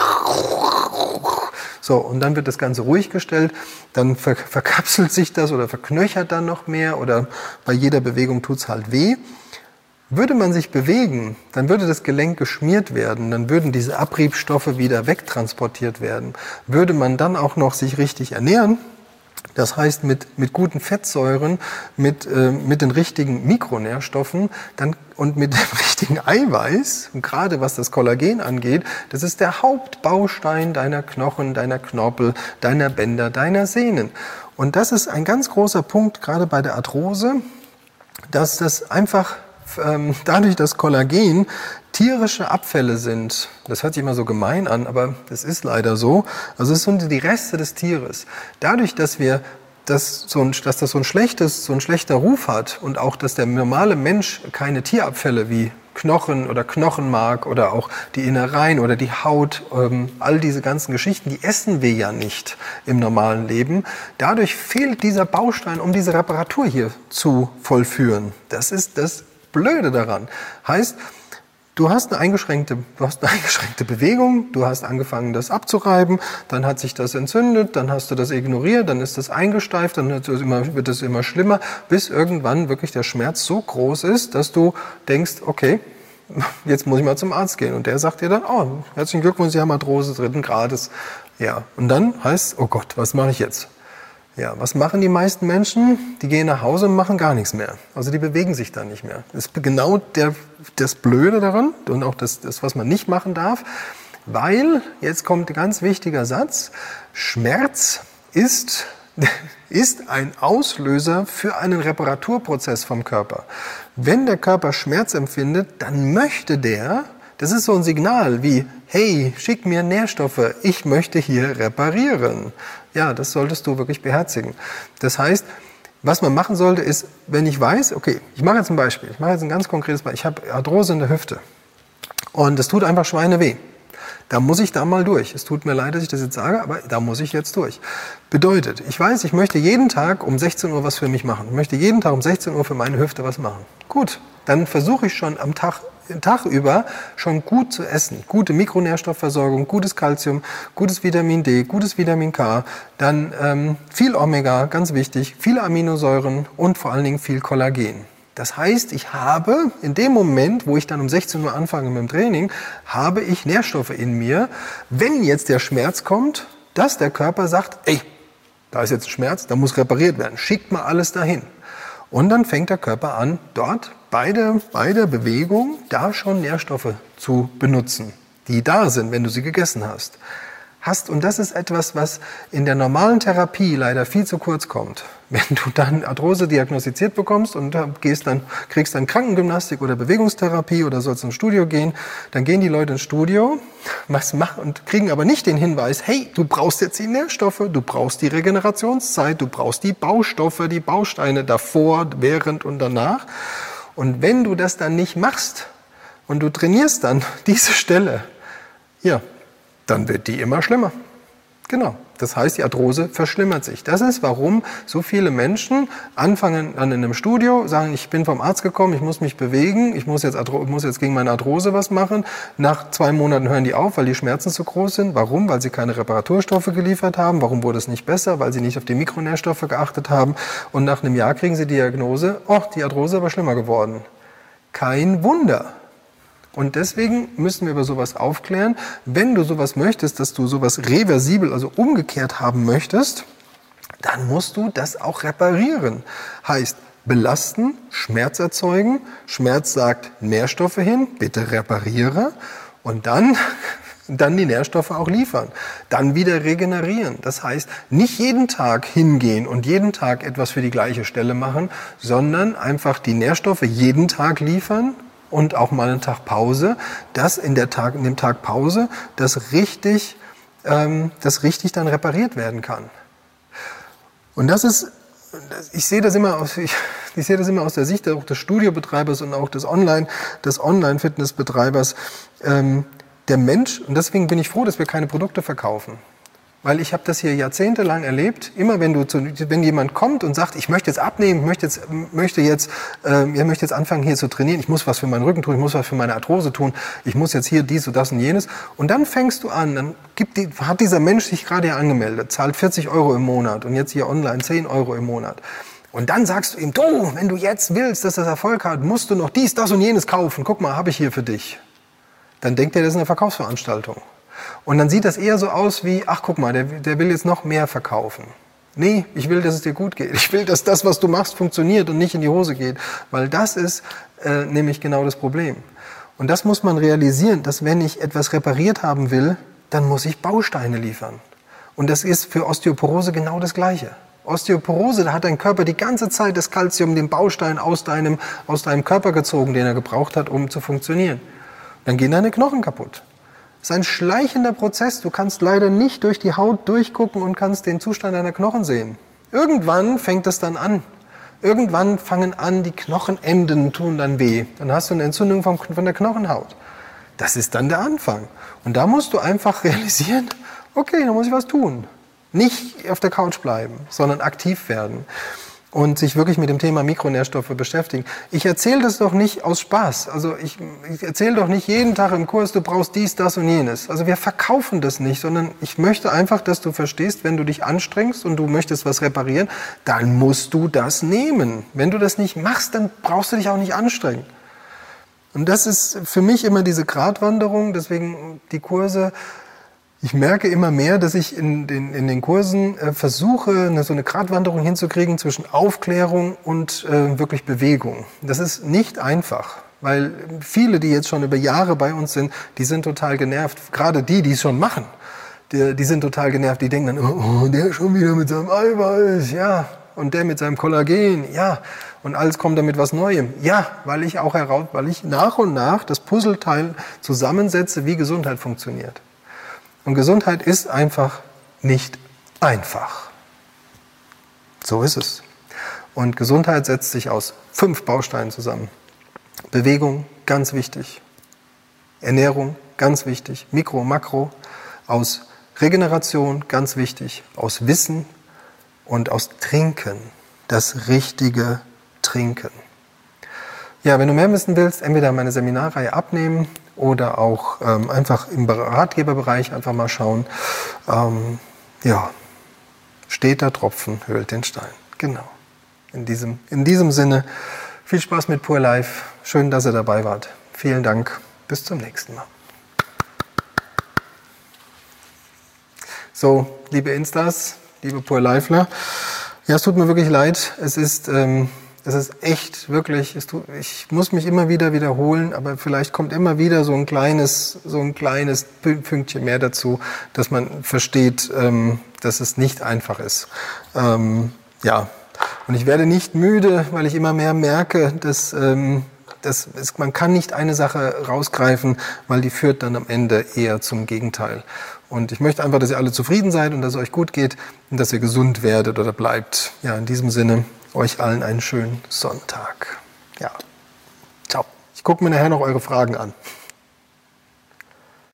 so, und dann wird das Ganze ruhig gestellt, dann verkapselt sich das oder verknöchert dann noch mehr oder bei jeder Bewegung tut's halt weh. Würde man sich bewegen, dann würde das Gelenk geschmiert werden, dann würden diese Abriebstoffe wieder wegtransportiert werden. Würde man dann auch noch sich richtig ernähren, das heißt mit guten Fettsäuren, mit den richtigen Mikronährstoffen und mit dem richtigen Eiweiß, und gerade was das Kollagen angeht, das ist der Hauptbaustein deiner Knochen, deiner Knorpel, deiner Bänder, deiner Sehnen. Und das ist ein ganz großer Punkt, gerade bei der Arthrose, dass das einfach dadurch, dass Kollagen tierische Abfälle sind, das hört sich immer so gemein an, aber das ist leider so, also es sind die Reste des Tieres. Dadurch, dass das so ein schlechter Ruf hat und auch, dass der normale Mensch keine Tierabfälle wie Knochen oder Knochenmark oder auch die Innereien oder die Haut, all diese ganzen Geschichten, die essen wir ja nicht im normalen Leben. Dadurch fehlt dieser Baustein, um diese Reparatur hier zu vollführen. Das ist das Blöde daran. Heißt, du hast eine eingeschränkte Bewegung, du hast angefangen, das abzureiben, dann hat sich das entzündet, dann hast du das ignoriert, dann ist das eingesteift, dann wird es immer schlimmer, bis irgendwann wirklich der Schmerz so groß ist, dass du denkst, okay, jetzt muss ich mal zum Arzt gehen. Und der sagt dir dann, oh, herzlichen Glückwunsch, Sie haben Arthrose 3. Grades. Ja, und dann heißt, oh Gott, was mache ich jetzt? Ja, was machen die meisten Menschen? Die gehen nach Hause und machen gar nichts mehr. Also die bewegen sich dann nicht mehr. Das ist genau das Blöde daran und auch das, was man nicht machen darf, weil, jetzt kommt ein ganz wichtiger Satz, Schmerz ist ein Auslöser für einen Reparaturprozess vom Körper. Wenn der Körper Schmerz empfindet, dann möchte das ist so ein Signal wie, hey, schick mir Nährstoffe, ich möchte hier reparieren. Ja, das solltest du wirklich beherzigen. Das heißt, was man machen sollte, ist, wenn ich weiß, okay, ich mache jetzt ein ganz konkretes Beispiel. Ich habe Arthrose in der Hüfte und es tut einfach schweineweh. Da muss ich da mal durch. Es tut mir leid, dass ich das jetzt sage, aber da muss ich jetzt durch. Bedeutet, ich weiß, ich möchte jeden Tag um 16 Uhr was für mich machen. Ich möchte jeden Tag um 16 Uhr für meine Hüfte was machen. Gut, dann versuche ich schon am Tag über schon gut zu essen. Gute Mikronährstoffversorgung, gutes Kalzium, gutes Vitamin D, gutes Vitamin K, dann viel Omega, ganz wichtig, viele Aminosäuren und vor allen Dingen viel Kollagen. Das heißt, ich habe in dem Moment, wo ich dann um 16 Uhr anfange mit dem Training, habe ich Nährstoffe in mir. Wenn jetzt der Schmerz kommt, dass der Körper sagt, ey, da ist jetzt ein Schmerz, da muss repariert werden, schickt mal alles dahin. Und dann fängt der Körper an, dort bei der Bewegung da schon Nährstoffe zu benutzen, die da sind, wenn du sie gegessen hast. hast, und das ist etwas, was in der normalen Therapie leider viel zu kurz kommt. Wenn du dann Arthrose diagnostiziert bekommst und kriegst dann Krankengymnastik oder Bewegungstherapie oder sollst ins Studio gehen, dann gehen die Leute ins Studio und kriegen aber nicht den Hinweis, hey, du brauchst jetzt die Nährstoffe, du brauchst die Regenerationszeit, du brauchst die Baustoffe, die Bausteine davor, während und danach. Und wenn du das dann nicht machst und du trainierst dann diese Stelle, ja, dann wird die immer schlimmer. Genau. Das heißt, die Arthrose verschlimmert sich. Das ist, warum so viele Menschen anfangen dann in einem Studio, sagen, ich bin vom Arzt gekommen, ich muss mich bewegen, ich muss jetzt gegen meine Arthrose was machen. Nach 2 Monaten hören die auf, weil die Schmerzen zu groß sind. Warum? Weil sie keine Reparaturstoffe geliefert haben. Warum wurde es nicht besser? Weil sie nicht auf die Mikronährstoffe geachtet haben. Und nach einem Jahr kriegen sie die Diagnose, oh, die Arthrose war schlimmer geworden. Kein Wunder. Und deswegen müssen wir über sowas aufklären. Wenn du sowas möchtest, dass du sowas reversibel, also umgekehrt haben möchtest, dann musst du das auch reparieren. Heißt, belasten, Schmerz erzeugen, Schmerz sagt Nährstoffe hin, bitte repariere und dann die Nährstoffe auch liefern. Dann wieder regenerieren. Das heißt, nicht jeden Tag hingehen und jeden Tag etwas für die gleiche Stelle machen, sondern einfach die Nährstoffe jeden Tag liefern, und auch mal einen Tag Pause, dass in dem Tag Pause das richtig dann repariert werden kann. Und das ist, ich sehe das immer aus der Sicht auch des Studiobetreibers und auch des Online-Fitnessbetreibers, der Mensch, und deswegen bin ich froh, dass wir keine Produkte verkaufen. Weil ich habe das hier jahrzehntelang erlebt. Immer wenn jemand kommt und sagt, ich möchte jetzt abnehmen, ich möchte jetzt anfangen hier zu trainieren, ich muss was für meinen Rücken tun, ich muss was für meine Arthrose tun, ich muss jetzt hier dies und das und jenes. Und dann fängst du an, dann hat dieser Mensch sich gerade hier angemeldet, zahlt 40 € im Monat und jetzt hier online 10 € im Monat. Und dann sagst du ihm, du, wenn du jetzt willst, dass das Erfolg hat, musst du noch dies, das und jenes kaufen. Guck mal, habe ich hier für dich. Dann denkt er, das ist eine Verkaufsveranstaltung. Und dann sieht das eher so aus wie, ach guck mal, der will jetzt noch mehr verkaufen. Nee, ich will, dass es dir gut geht. Ich will, dass das, was du machst, funktioniert und nicht in die Hose geht. Weil das ist nämlich genau das Problem. Und das muss man realisieren, dass wenn ich etwas repariert haben will, dann muss ich Bausteine liefern. Und das ist für Osteoporose genau das Gleiche. Osteoporose, da hat dein Körper die ganze Zeit das Kalzium, den Baustein aus deinem Körper gezogen, den er gebraucht hat, um zu funktionieren. Dann gehen deine Knochen kaputt. Das ist ein schleichender Prozess. Du kannst leider nicht durch die Haut durchgucken und kannst den Zustand deiner Knochen sehen. Irgendwann fängt das dann an. Irgendwann fangen an, die Knochenenden tun dann weh. Dann hast du eine Entzündung von der Knochenhaut. Das ist dann der Anfang. Und da musst du einfach realisieren, okay, da muss ich was tun. Nicht auf der Couch bleiben, sondern aktiv werden. Und sich wirklich mit dem Thema Mikronährstoffe beschäftigen. Ich erzähle das doch nicht aus Spaß. Also ich erzähle doch nicht jeden Tag im Kurs, du brauchst dies, das und jenes. Also wir verkaufen das nicht, sondern ich möchte einfach, dass du verstehst, wenn du dich anstrengst und du möchtest was reparieren, dann musst du das nehmen. Wenn du das nicht machst, dann brauchst du dich auch nicht anstrengen. Und das ist für mich immer diese Gratwanderung, deswegen die Kurse. Ich merke immer mehr, dass ich in den Kursen versuche, so eine Gratwanderung hinzukriegen zwischen Aufklärung und wirklich Bewegung. Das ist nicht einfach, weil viele, die jetzt schon über Jahre bei uns sind, die sind total genervt. Gerade die es schon machen, die sind total genervt. Die denken dann, oh, der schon wieder mit seinem Eiweiß, ja, und der mit seinem Kollagen, ja, und alles kommt damit was Neuem. Ja, weil ich nach und nach das Puzzleteil zusammensetze, wie Gesundheit funktioniert. Und Gesundheit ist einfach nicht einfach. So ist es. Und Gesundheit setzt sich aus 5 Bausteinen zusammen. Bewegung, ganz wichtig. Ernährung, ganz wichtig. Mikro, Makro. Aus Regeneration, ganz wichtig. Aus Wissen und aus Trinken. Das richtige Trinken. Ja, wenn du mehr wissen willst, entweder meine Seminarreihe abnehmen oder auch einfach im Ratgeberbereich einfach mal schauen. Ja, steter Tropfen höhlt den Stein. Genau. In diesem Sinne, viel Spaß mit Pure Life. Schön, dass ihr dabei wart. Vielen Dank. Bis zum nächsten Mal. So, liebe Instas, liebe Pure Lifeler. Ja, es tut mir wirklich leid. Es ist Es ist echt, wirklich, ich muss mich immer wieder wiederholen, aber vielleicht kommt immer wieder so ein kleines Pünktchen mehr dazu, dass man versteht, dass es nicht einfach ist. Ja, und ich werde nicht müde, weil ich immer mehr merke, dass man kann nicht eine Sache rausgreifen, weil die führt dann am Ende eher zum Gegenteil. Und ich möchte einfach, dass ihr alle zufrieden seid und dass es euch gut geht und dass ihr gesund werdet oder bleibt. Ja, in diesem Sinne, euch allen einen schönen Sonntag. Ja, ciao. Ich gucke mir nachher noch eure Fragen an.